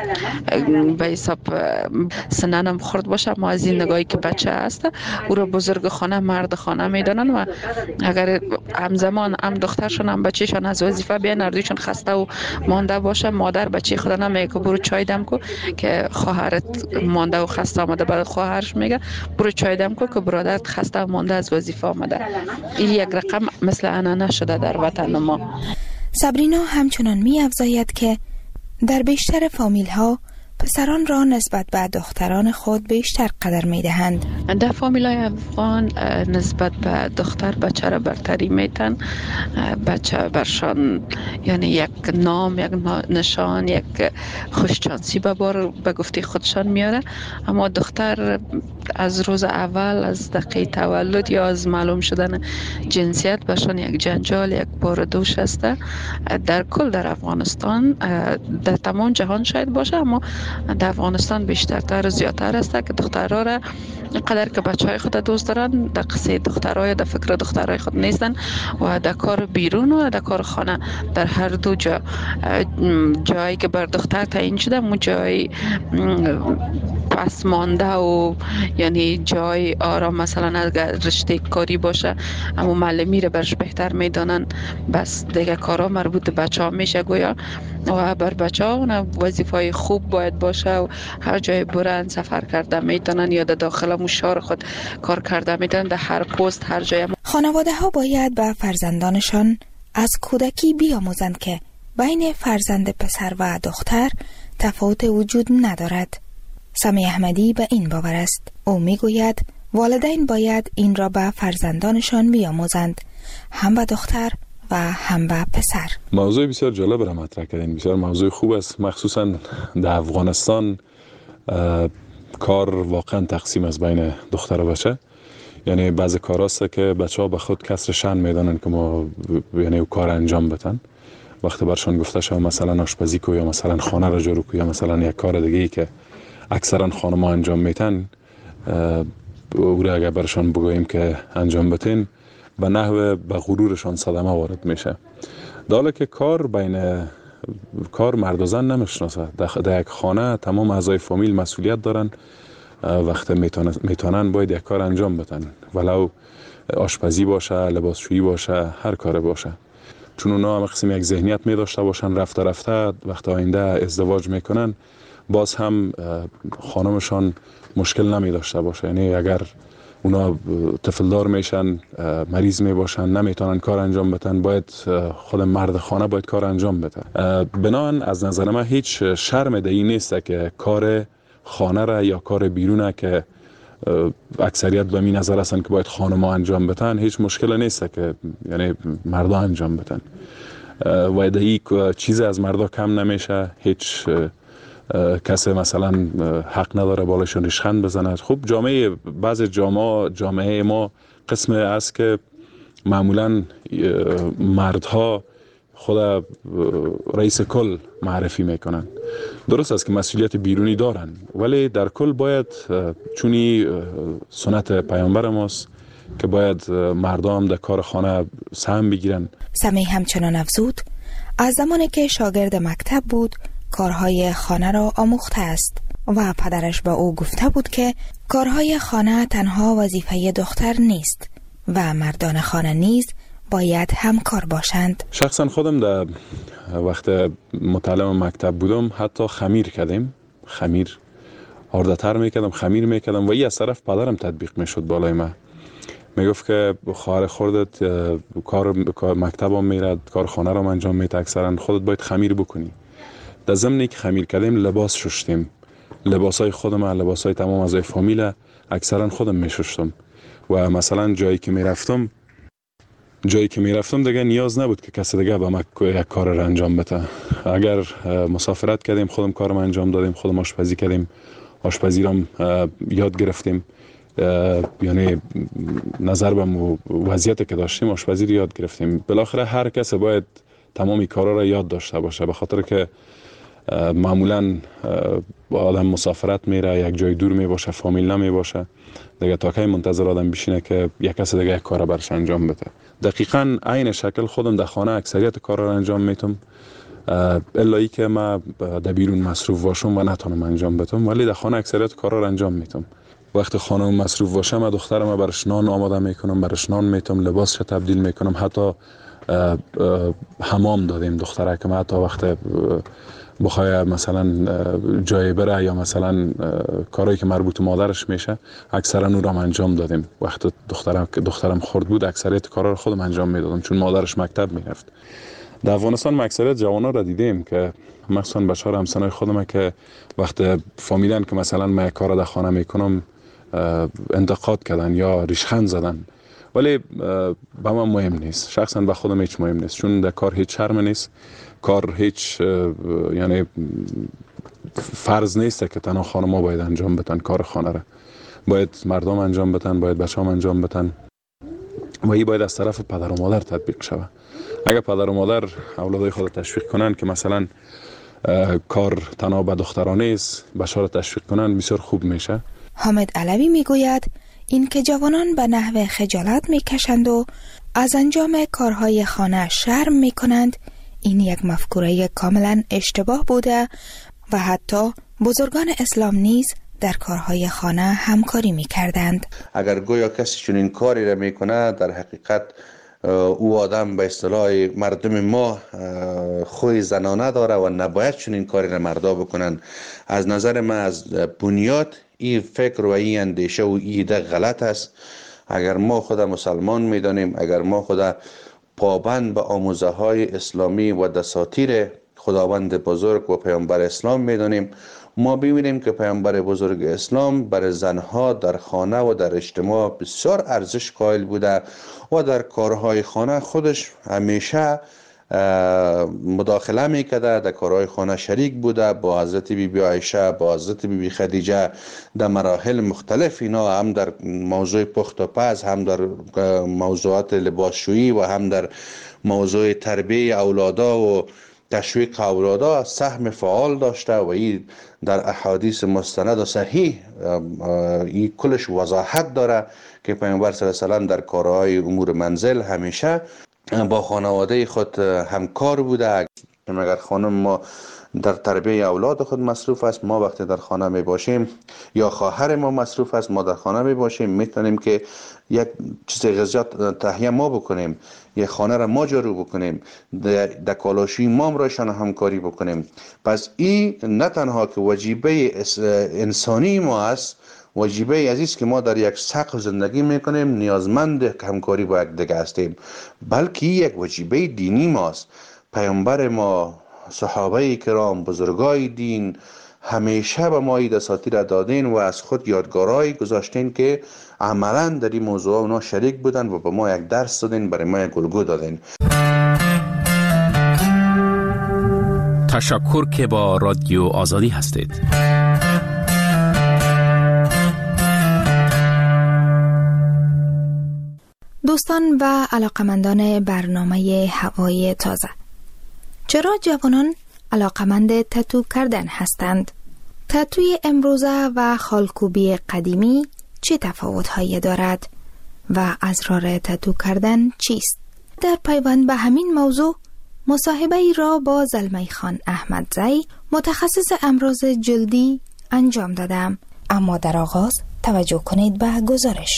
به حساب سننم خورد باشه، اما از این نگاهی که بچه هست او را بزرگ خانه مرد خانه میدانن و اگر همزمان هم دخترشون هم بچه‌شان از وظیفه بیان اردویشون خسته و مانده باشه، مادر بچه خود نمیگه که برو چای دم کو که خواهرت مانده و خسته آمده، بعد خواهرش میگه برو چای دم کو که برادرت خسته و مانده از وظیفه آمده. این یک رقم مثل انانه شده در وطن ما. صبرینا همچنان می افزاید که در بیشتر فامیل ها پسران را نسبت به دختران خود بیشتر قدر می دهند. در فامیل های افغان نسبت به دختر بچه را برتری میتن. بچه برشان یعنی یک نام، یک نشان، یک خوشچانسی به بار به گفته خودشان میاره. اما دختر از روز اول، از دقیقه تولد یا از معلوم شدن جنسیت برشان یک جنجال، یک بار دوش است. در کل در افغانستان، در تمام جهان شاید باشه، اما در افغانستان بیشترتر زیادتر است که دخترها را قدر که بچه های خود دوست دارن در قصه دخترهای در فکر دخترهای خود نیستن و در کار بیرون و در کار خانه در هر دو جا جایی که بر دختر تعیین شده اون جای پس مانده و یعنی جای آرام، مثلا اگر رشته کاری باشه اما معلمی رو برش بهتر میدانن، بس دیگه کارا مربوط به بچه ها میشه گویا و بر بچه ها وظیفه خوب باید باشه و هر جای برن سفر کرده میتونن یا در داخل مشار خود کار کرده میتونن، در هر پست هر جای. خانواده ها باید به فرزندانشان از کودکی بیاموزند که بین فرزند پسر و دختر تفاوت وجود ندارد. سمی احمدی به این باور است. او میگوید والدین باید این را به فرزندانشان بیاموزند، هم به دختر و هم به پسر. موضوع بسیار جالب را مطرح کردین، بسیار موضوع خوب است. مخصوصا در افغانستان کار واقعا تقسیم از بین دختر و بچه. یعنی بعضی کار هست که بچه ها به خود کسر شأن میدانن که ما یعنی کار انجام بدن. وقتی برشان گفته شد مثلا آشپزی کو یا مثلا خانه را جارو کو یا مثلا یک کار دیگه ای که اکثرا خانم‌ها انجام میتن، او را اگر برشان بگوییم که انجام بتین به نحو به غرورشان صدمه وارد میشه. داله که کار بین کار مرد و زن نمیشناسه. در یک خانه تمام اعضای فامیل مسئولیت دارن، وقت میتونن باید یک کار انجام بدن، ولو آشپزی باشه، لباسشویی باشه، هر کار باشه. چون اونا هم قسم یک ذهنیت می داشته باشن، رفته رفته وقت آینده ازدواج میکنن باز هم خانمشان مشکل نمی داشته باشه. یعنی اگر اونا طفلدار میشن، مریض می باشن، نمیتونن کار انجام بدن، باید خود مرد خانه باید کار انجام بده. بنابراین از نظر من هیچ شرم در این نیست که کار خانه را یا کار بیرونه که اکثریت به این نظر هستن که باید خانم‌ها انجام بدن، هیچ مشکل نیست که یعنی مردا انجام بدن و در این چیز از مردا کم نمیشه. هیچ کسی مثلا حق نداره بالشون ریشخند بزنه. خب جامعه بعض جامعه جامعه ما قسم است که معمولا مردها خود رئیس کل معرفی میکنن. درست است که مسئولیت بیرونی دارن، ولی در کل باید چونی سنت پیامبر ماست که باید مردم در کار خانه سهم بگیرن. سمی همچنان افزود از زمانی که شاگرد مکتب بود کارهای خانه را آموخته است و پدرش به او گفته بود که کارهای خانه تنها وظیفه دختر نیست و مردان خانه نیز باید همکار باشند. شخصا خودم در وقت متعلم مکتب بودم حتی خمیر کردیم، خمیر آرده تر میکردم، خمیر میکردم و این از طرف پدرم تطبیق میشد بالای من. میگفت که خواهر خودت کار مکتبم میرد، کار خانه رو انجام میده، اکثرا خودت باید خمیر بکنی. در ضمنی که خمیر کردیم لباس شستیم، لباسای خودم، لباسای تمام اعضای فامیل اکثرا خودم میشستم و مثلا جایی که میرفتم جایی که میرفتم دیگه نیاز نبود که کسی دیگه به من یک کار رو انجام بده. اگر مسافرت کردیم خودم کارم انجام دادیم، خودم آشپزی کردیم، آشپزی رو یاد گرفتیم. یعنی نظر به وضعیتی که داشتیم آشپزی رو یاد گرفتیم. بالاخره هر کس باید تمامی کارا را یاد داشته باشه، به خاطر که معمولا آدم مسافرت میره، یک جای دور می باشه، فامیل نمی باشه دیگه، تا کی منتظر آدم بشینه که یک کس دیگه یک کار برش انجام بده. دقیقاً عین شکل خودم در خانه اکثریت کارا را انجام میتم، الا ای که ما در بیرون مصروف باشم و نتونم انجام بدم، ولی در خانه اکثریت کارا را انجام میتم. وقتی خانم مصروف باشه من دخترم برش نان آماده میکنم، برش نان میتم، لباسش تبدیل میکنم، حتی حمام دادیم دختره که حتی وقت بخوای مثلا جای بره یا مثلا کارهایی که مربوط مادرش میشه اکثرا اون رو انجام دادیم. وقت دخترم که دخترم خرد بود اکثریت کارا رو خودم انجام میدادم چون مادرش مکتب میرفت. در افغانستان اکثریت جوانا را دیدیم که مثلا بچه‌ها همسنای خودم که وقت فهمیدن که مثلا من کار در خانه میکنم انتقاد کردن یا ریشخند زدن، ولی به من مهم نیست، شخصا به خودم هیچ مهم نیست، چون در کار هیچ شرم نیست. کار هیچ یعنی فرض نیست که تنها خانم‌ها باید انجام بدن کار خانه را، باید مردم انجام بدن، باید بچه‌ها انجام بدن و این باید از طرف پدر و مادر تطبیق شود. اگر پدر و مادر اولادای خود تشویق کنن که مثلا کار تنها به دخترانه است، بچه‌ها را تشویق کنن، بسیار خوب میشه. حامد علوی میگوید این که جوانان به نحو خجالت میکشند و از انجام کارهای خانه شرم میکنند، این یک مفکوره کاملا اشتباه بوده و حتی بزرگان اسلام نیز در کارهای خانه همکاری میکردند. اگر گویا کسی چنین کاری را میکنه، در حقیقت او آدم به اصطلاح مردم ما خوی زنانه داره و نباید چنین کاری را مردا بکنن. از نظر من از بنیاد این فکر و این اندیشه و ایده غلط است. اگر ما خود مسلمان میدانیم، اگر ما خود پابند به آموزه های اسلامی و دساتیر خداوند بزرگ و پیامبر اسلام میدانیم، ما ببینیم که پیامبر بزرگ اسلام برای زنها در خانه و در اجتماع بسیار ارزش قائل بوده و در کارهای خانه خودش همیشه مداخله میکرده، در کارهای خانه شریک بوده، با حضرت بی بی عایشه، با حضرت بی بی خدیجه در مراحل مختلف، اینا هم در موضوع پخت و پز، هم در موضوعات لباسشویی و هم در موضوع تربیه اولادا و تشویق اولادا سهم فعال داشته و این در احادیث مستند و صحیح این کلش وضاحت داره که پیامبر صلی الله علیه و سلم در کارهای امور منزل همیشه با خانواده خود همکار بوده. اگر خانم ما در تربیه اولاد خود مصروف است، ما وقتی در خانه می باشیم یا خواهر ما مصروف است، ما در خانه می باشیم، میتونیم که یک چیز غذا تهیه ما بکنیم، یک خانه را ما جارو بکنیم، در کالاشوی ما رایشان همکاری بکنیم. پس این نه تنها که وجیبه انسانی ما است، وجیبه عزیز که ما در یک سقف زندگی میکنیم، نیازمند همکاری با یک دیگه هستیم، بلکه یک وجیبه دینی ماست. پیامبر ما، صحابه کرام، بزرگای دین همیشه به ما این دساتیر دادین و از خود یادگارایی گذاشتین که عملا در این موضوع اونا شریک بودن و به ما یک درس دادین، برای ما یک الگو دادین. تشکر که با رادیو آزادی هستید. دوستان و علاقمندان برنامه هوای تازه، چرا جوانان علاقمند تتو کردن هستند؟ تتوی امروزه و خالکوبی قدیمی چه تفاوت‌هایی دارد و اسرار تتو کردن چیست؟ در پیوند به همین موضوع مصاحبه ای را با زلمی خان احمدزی، متخصص امراض جلدی انجام دادم. اما در آغاز توجه کنید به گزارش.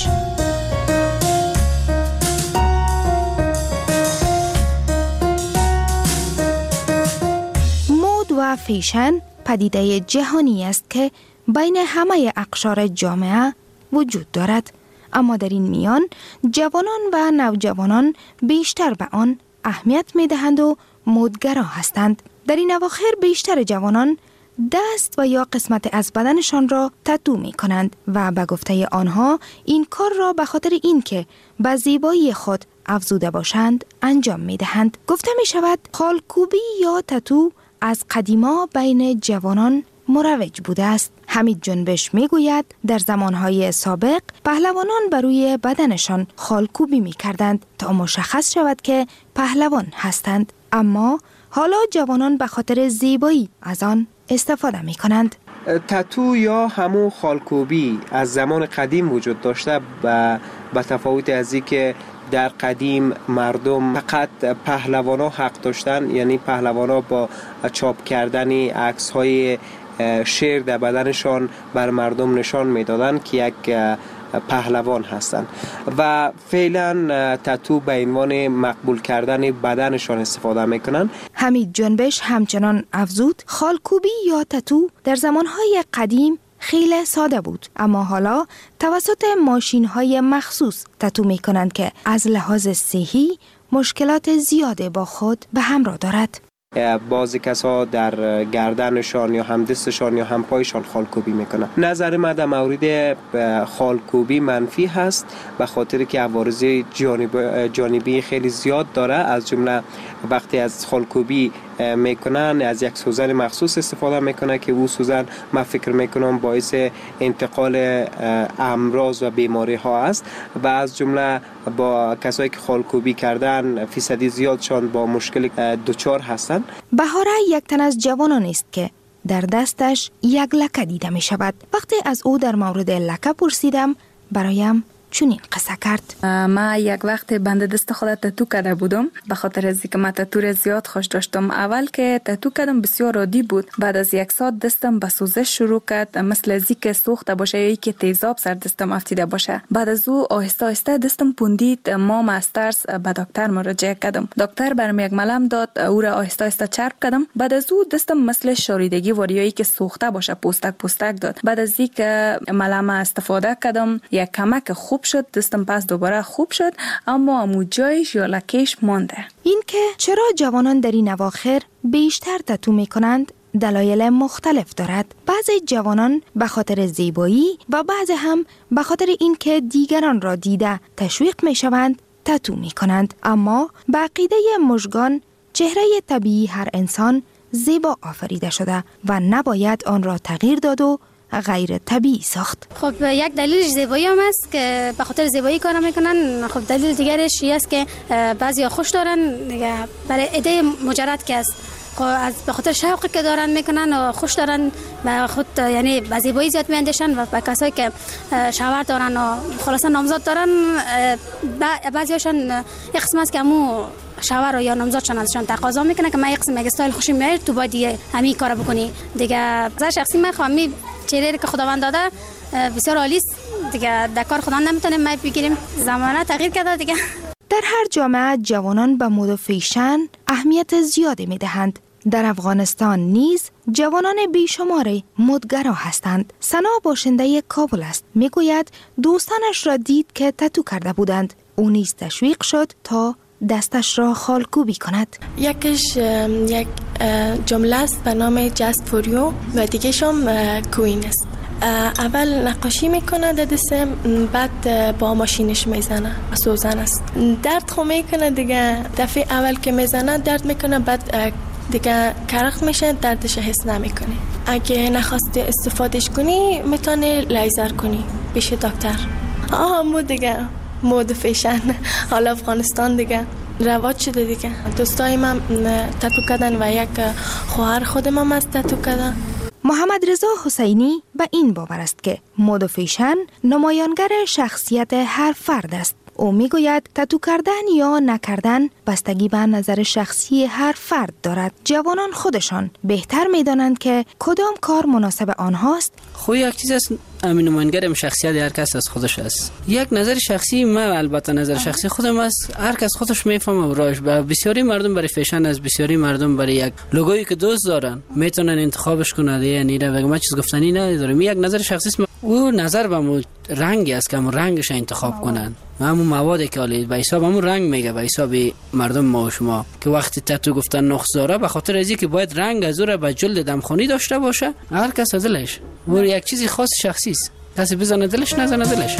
و فیشن پدیده جهانی است که بین همه اقشار جامعه وجود دارد، اما در این میان جوانان و نوجوانان بیشتر به آن اهمیت می دهند و مدگرا هستند. در این اواخر بیشتر جوانان دست و یا قسمت از بدنشان را تتو می کنند و به گفته آنها این کار را به خاطر این که به زیبایی خود افزوده باشند انجام می دهند. گفته می شود خالکوبی یا تتو از قدیما بین جوانان مروج بوده است. حمید جنبش می گوید در زمانهای سابق پهلوانان بر روی بدنشان خالکوبی می کردند تا مشخص شود که پهلوان هستند، اما حالا جوانان به خاطر زیبایی از آن استفاده می کنند. تتو یا همون خالکوبی از زمان قدیم وجود داشته و به تفاوت از این که در قدیم مردم فقط پهلوانا حق داشتن، یعنی پهلوانا با چاپ کردن عکس های شیر در بدنشان بر مردم نشان میدادن که یک پهلوان هستند و فعلا تتو به عنوان مقبول کردن بدنشان استفاده میکنن. حمید جنبش همچنان افزود خالکوبی یا تتو در زمانهای قدیم خیلی ساده بود، اما حالا توسط ماشین‌های مخصوص تتو می‌کنند که از لحاظ صحی مشکلات زیاده با خود به همراه دارد. بعضی کسا در گردنشان یا هم دستشان یا هم پایشان خالکوبی میکنن. نظر من در مورد خالکوبی منفی هست، به خاطر که عوارض جانب جانبی خیلی زیاد داره. از جمله وقتی از خالکوبی میکنن از یک سوزن مخصوص استفاده میکنه که او سوزن من فکر میکنم باعث انتقال امراض و بیماری ها است و از جمله با کسایی که خالکوبی کردن فیصدی زیادشان با مشکل دچار هستند. بهاره یک تن از جوانان است که در دستش یک لکه دیده می شود. وقتی از او در مورد لکه پرسیدم برایم چنین قصه کرد. ما یک وقت بند دست خود تتو کرده بودم، به خاطر از اینکه من تتو را زیاد خوش داشتم. اول که تتو کردم بسیار عادی بود، بعد از یک ساعت دستم به سوزش شروع کرد، مثل از اینکه سوخته باشه یا اینکه تیزاب سر دستم افتیده باشه. بعد از او آهسته آهسته دستم پوندید. ما مسترس به دکتر مراجعه کردم. دکتر برام یک ملم داد، او را آهسته آهسته چرب کردم. بعد از او دستم مثل شاریدگی وریایی که سوخته باشه پوستک پوستک داد. بعد از اینکه ملم استفاده کردم یک کمک خوب شد، دستم پس دوباره خوب شد، اما امو جایش یا لکهش مانده. این که چرا جوانان در این اواخر بیشتر تتو می کنند دلایل مختلف دارد. بعضی جوانان به خاطر زیبایی و بعضی هم به خاطر این که دیگران را دیده تشویق می شوند تتو می کنند. اما به عقیده مژگان چهره طبیعی هر انسان زیبا آفریده شده و نباید آن را تغییر داد و غیر طبیعی ساخت. خب یک دلیلش زیبایی هم است که به خاطر زیبایی کار میکنن. خب دلیل دیگرش این است که بعضیا خوش دارن برای ایده مجرد که است از به خاطر شوقی که دارن میکنن و خوش دارن و خود یعنی به زیبایی زیاد میاندیشن و به کسایی که شوهر دارن و خلاصا نامزد دارن بعضیاشون یک قسم است که مو شوهر یا نامزدشون ازشون تقاضا میکنه که من یک قسم یک استایل خوشی میاد تو باید دیگه همین کارو بکنی دیگه. از شخصی من خواهم می چهره که خداوند داده بسیار عالی است دیگه، در کار خدا نمیتونیم ما بگیریم، زمانه تغییر کرده دیگه. در هر جامعه جوانان به مد و فیشن اهمیت زیادی میدهند. در افغانستان نیز جوانان بیشماری مدگرا هستند. سنا باشنده کابل است. میگوید دوستانش را دید که تتو کرده بودند. او نیز تشویق شد تا دستش را خالکوبی کند. یکیش یک جمله است به نام جست فوریو و دیگه هم کوین است. اول نقاشی میکنه در دستم، بعد با ماشینش میزنه، سوزن است. درد خو میکنه دیگه، دفعه اول که میزنه درد میکنه، بعد دیگه کرخ میشه، دردش حس نمیکنی. اگه نخواستی استفادهش کنی میتونی لیزر کنی پیش دکتر. آها مو دیگه مود فیشن حالا افغانستان دیگه رواج شده دیگه. دوستای من تتو کردن و یک خواهر خودم هم از تتو کردن. محمد رضا حسینی به این باور است که مد و فیشن نمایانگر شخصیت هر فرد است. او میگوید تتو کردن یا نکردن بستگی به نظر شخصی هر فرد دارد. جوانان خودشان بهتر میدانند که کدام کار مناسب آنهاست. خو یک چیز است، همین نمایانگر شخصیت هر کس از خودش است. یک نظر شخصی ما، البته نظر شخصی خودم است، هر کس خودش میفهمه براش. بسیاری مردم برای فیشن از بسیاری مردم برای یک لوگویی که دوست دارن میتونن انتخابش کنن. یعنی را بگم چیز گفتنی نداره. یک نظر شخصی است. او نظر به مو رنگی است که همون رنگش انتخاب کنن. همون موادی که حالی به حساب همون رنگ میگه، به حساب مردم ما و شما که وقتی تتو گفتن نقص داره به خاطر ازی که باید رنگ از او را به جلد دمخانی داشته باشه. هر کس از دلش و یک چیزی خاص شخصی است، کسی بزنه دلش نزنه دلش.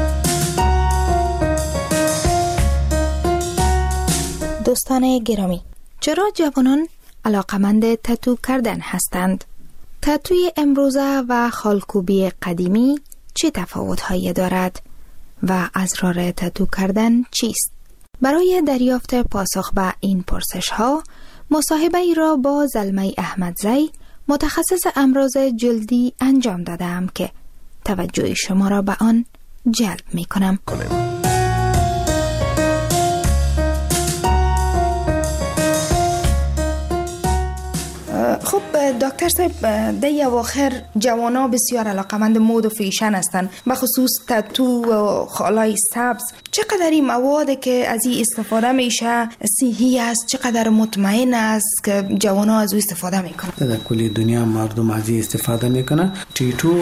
دوستان گرامی، چرا جوانان علاقمند تتو کردن هستند؟ تتوی امروزه و خالکوبی قدیمی چه تفاوت‌هایی دارد و اسرار تتو کردن چیست؟ برای دریافت پاسخ به این پرسش‌ها مصاحبه ای را با زلمه احمدزی متخصص امراض جلدی انجام دادم که توجه شما را به آن جلب می‌کنم. خب دکتر صاحب، در اواخر جوانا بسیار علاقمند مد و فیشن هستند، به خصوص تتو و خالای سبز. چقدر این مواد که از این استفاده میشه صحی است، چقدر مطمئن است که جوانا از او استفاده میکنن؟ در کل دنیا مردم از این استفاده میکنن. تتو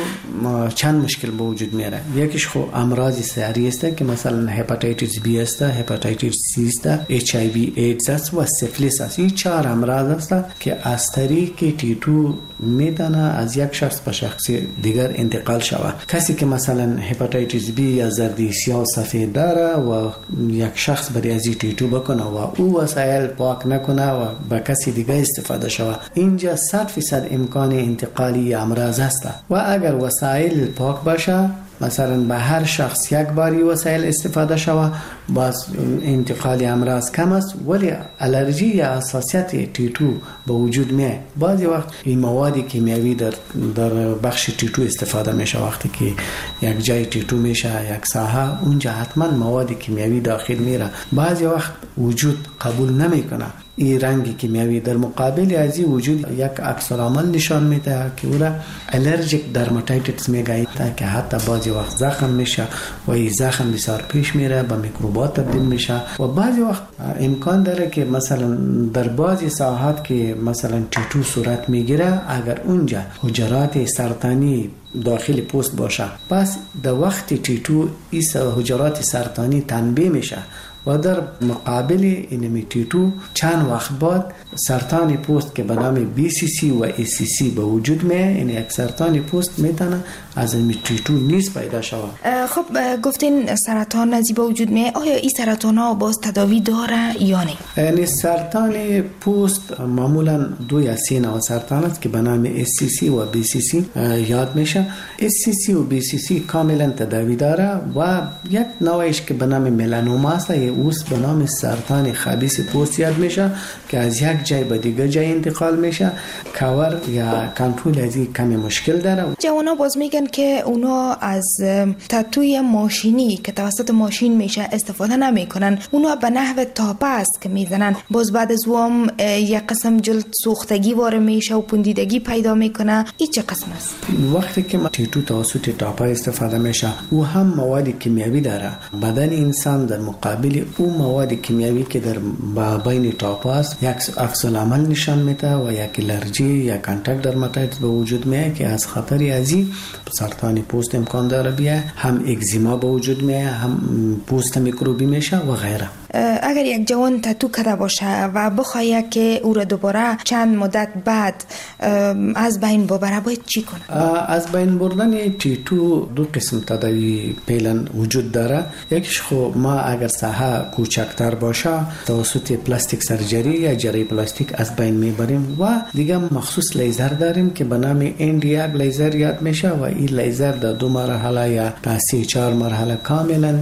چند مشکل به وجود میاره. یکیش خو امراض ساری است که مثلا هپاتیتیس بی است، هپاتیتیس سی است، اچ آی وی ایدز است و سفلیس است. این چهار امراض است که از طریق تتو میدانه از یک شخص به شخص دیگر انتقال شود. کسی که مثلا هپاتیتیس بی یا زردی سیاه سفید داره و یک شخص برای از تتو بکنه و او وسایل پاک نکنه و به کسی دیگر استفاده شود، اینجا صد فیصد امکان انتقالی امراض است. و اگر وسایل پاک باشه، مثلا به هر شخص یک باری وسایل استفاده شود، باز انتقال امراض کم است. ولی الرژی یا حساسیت تتو به وجود میاد. بعضی وقت این مواد کیمیایی در در بخش تتو استفاده میشه. وقتی که یک جای تتو میشه، یک ساحه، اونجا حتما مواد کیمیایی داخل میره. بعضی وقت وجود قبول نمیکنه این رنگی کیمیایی. در مقابل از این وجود یک عکس العمل نشان میده که او را الرژیک درماتایتیس میگه که حتی بعضی وقت زخم میشه و این زخم بسیار پیش میره، به میکروبات تبدیل میشه. و بعضی وقت امکان داره که مثلا در بعضی ساحات که مثلا تتو صورت میگیره، اگر اونجا حجرات سرطانی داخل پوست باشه، پس در وقت تتو این حجرات سرطانی تنبیه میشه و در مقابل این تتو چند وقت بعد سرطان پوست که به نام بی سی سی و ای سی سی به وجود میاد. این یک سرطان پوست میتونه از این تتو نیز پیدا شود. خب گفتین سرطان از به وجود میاد، آیا این سرطان ها باز تداوی داره یا نه؟ یعنی سرطان پوست معمولا دو یا سه نوع سرطان است که به نام ای سی سی و بی سی سی یاد میشه. ای سی سی و بی سی سی کاملا تداوی داره و یک نوعش که به نام ملانوما است، اوست به نام سرطان خبیث پوست یاد میشه که از یک جای به دیگه جای انتقال میشه. کاور یا کنترل از این کمی مشکل داره. جوانا باز میگن که اونا از تتوی ماشینی که توسط ماشین میشه استفاده نمیکنن، اونا به نحو تاپه است که میزنن. باز بعد از اون یک قسم جلد سوختگی وارد میشه و پوندیدگی پیدا میکنه. این چه قسم است؟ وقتی که تیتو توسط تاپه استفاده میشه، او هم مواد کیمیایی داره. بدن انسان در مقابل او مواد کیمیایی که در بین تاپه است یک عکس العمل نشان میده و یک الرژی یا کانتاکت درماتایتس به وجود میاد که از خطر ازی سرطان پوست امکان داره بیاد، هم اگزیما به وجود میاد، هم پوست میکروبی میشه و غیره. اگر یک جوان تتو کرده باشه و بخواد که او را دوباره چند مدت بعد از بین ببره، باید چی کنه؟ از بین بردن تتو دو قسم تداوی فعلا وجود داره. یکیش خو ما اگر ساحه کوچکتر باشه توسط پلاستیک سرجری یا جراحی پلاستیک از بین میبریم و دیگه مخصوص لیزر داریم که به نام اندیاگ لیزر یاد میشه و این لیزر در دو مرحله یا سه چهار مرحله کاملا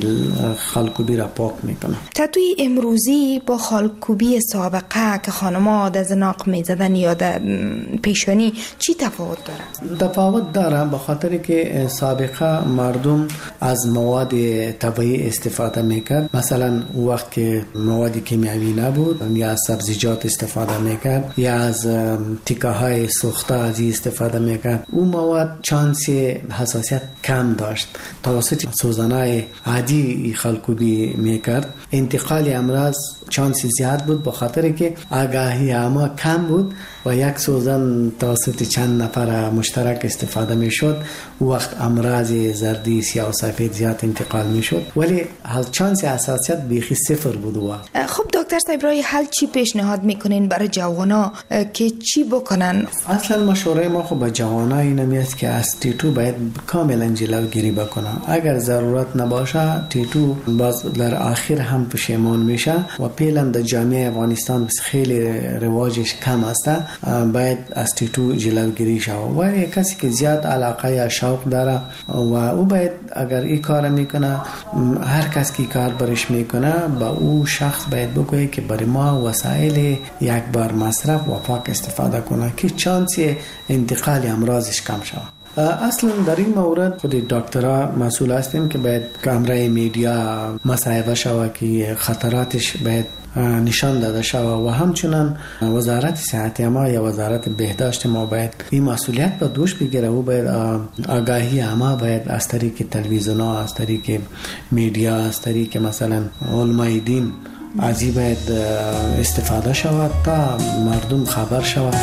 خالکوبی را پاک میکنه. تتوی امروزی با خالکوبی سابقه که خانم‌ها در زناق میزدن یا در پیشانی چی تفاوت داره؟ تفاوت داره به خاطر که سابقه مردم از مواد طبیعی استفاده میکرد. مثلا وقت که مواد کیمیایی نبود یا سبزیجات استفاده میکرد یا از تیکه های سوخته از استفاده میکرد. اون مواد چانس حساسیت کم داشت. توسط سوزنای عادی خالکوبی میکرد. انتقال امراض چانس زیاد بود به خاطر که آگاهی اما کم بود و یک سوزن توسط چند نفر مشترک استفاده میشد. وقت امراض زردی سیاه و سفید زیاد انتقال میشد، ولی حال چانس حساسیت بیخی صفر بود. و خب دکتر صاحب رای حل چی پیشنهاد میکنین برای جوانا که چی بکنن؟ اصلا مشوره ما خب به جوانا این است که از تیتو باید کاملا جلوگیری بکنن. اگر ضرورت نباشه تیتو باز در آخر هم پشیمان میشه و فعلا در جامعه افغانستان خیلی رواجش کم است. باید از تیتو جلوگیری شود و کسی که زیاد علاقه یا شوق داره و او باید اگر این کار میکنه، هر کس که کار برش میکنه با او شخص باید بگویه که برای ما وسایل یک بار مصرف و پاک استفاده کنه که چانس انتقال امراضش کم شود. اصلا در این مورد خود دکترها مسئول هستیم که باید کامرای میدیا مصاحبه شود که خطراتش باید نشان داده شود و همچنان وزارت صحت ما یا وزارت بهداشت ما باید این مسئولیت به دوش بگیره و باید آگاهی ما باید از طریق تلویزیون ها، از طریق میدیا، از طریق مثلا علمای دین از این باید استفاده شود تا مردم خبر شود.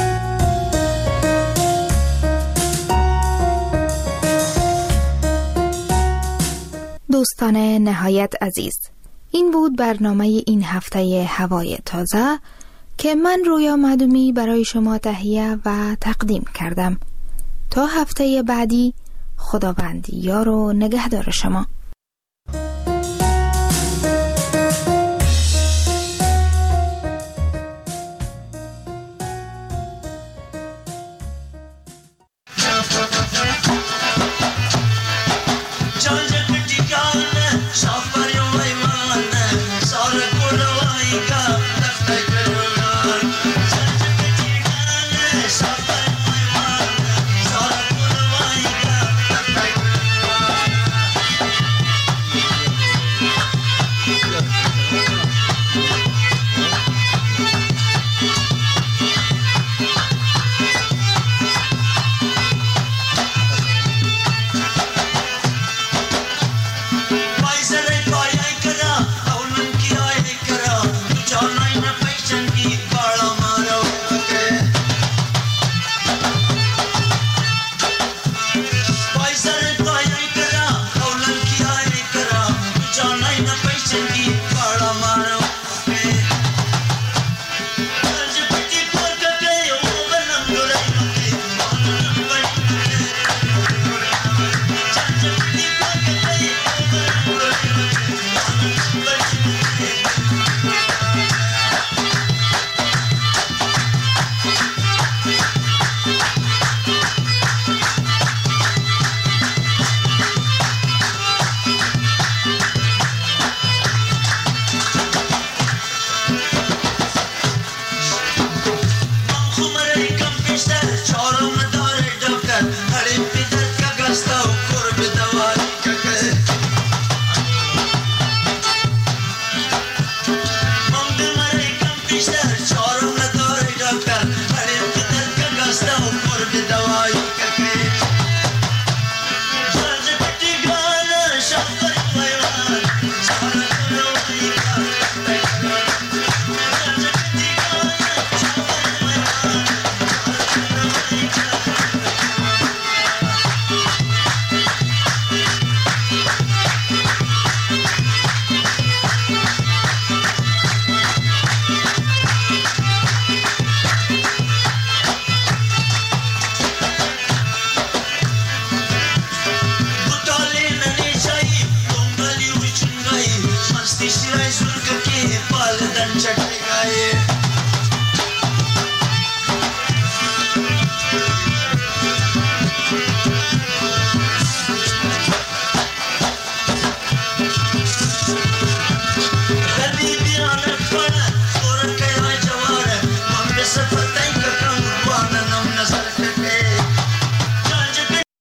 دوستان نهایت عزیز، این بود برنامه این هفته هوای تازه که من رویا معدومی برای شما تهیه و تقدیم کردم. تا هفته بعدی، خداوند یار و نگهدار شما. دیدت که گسته و قرب دوا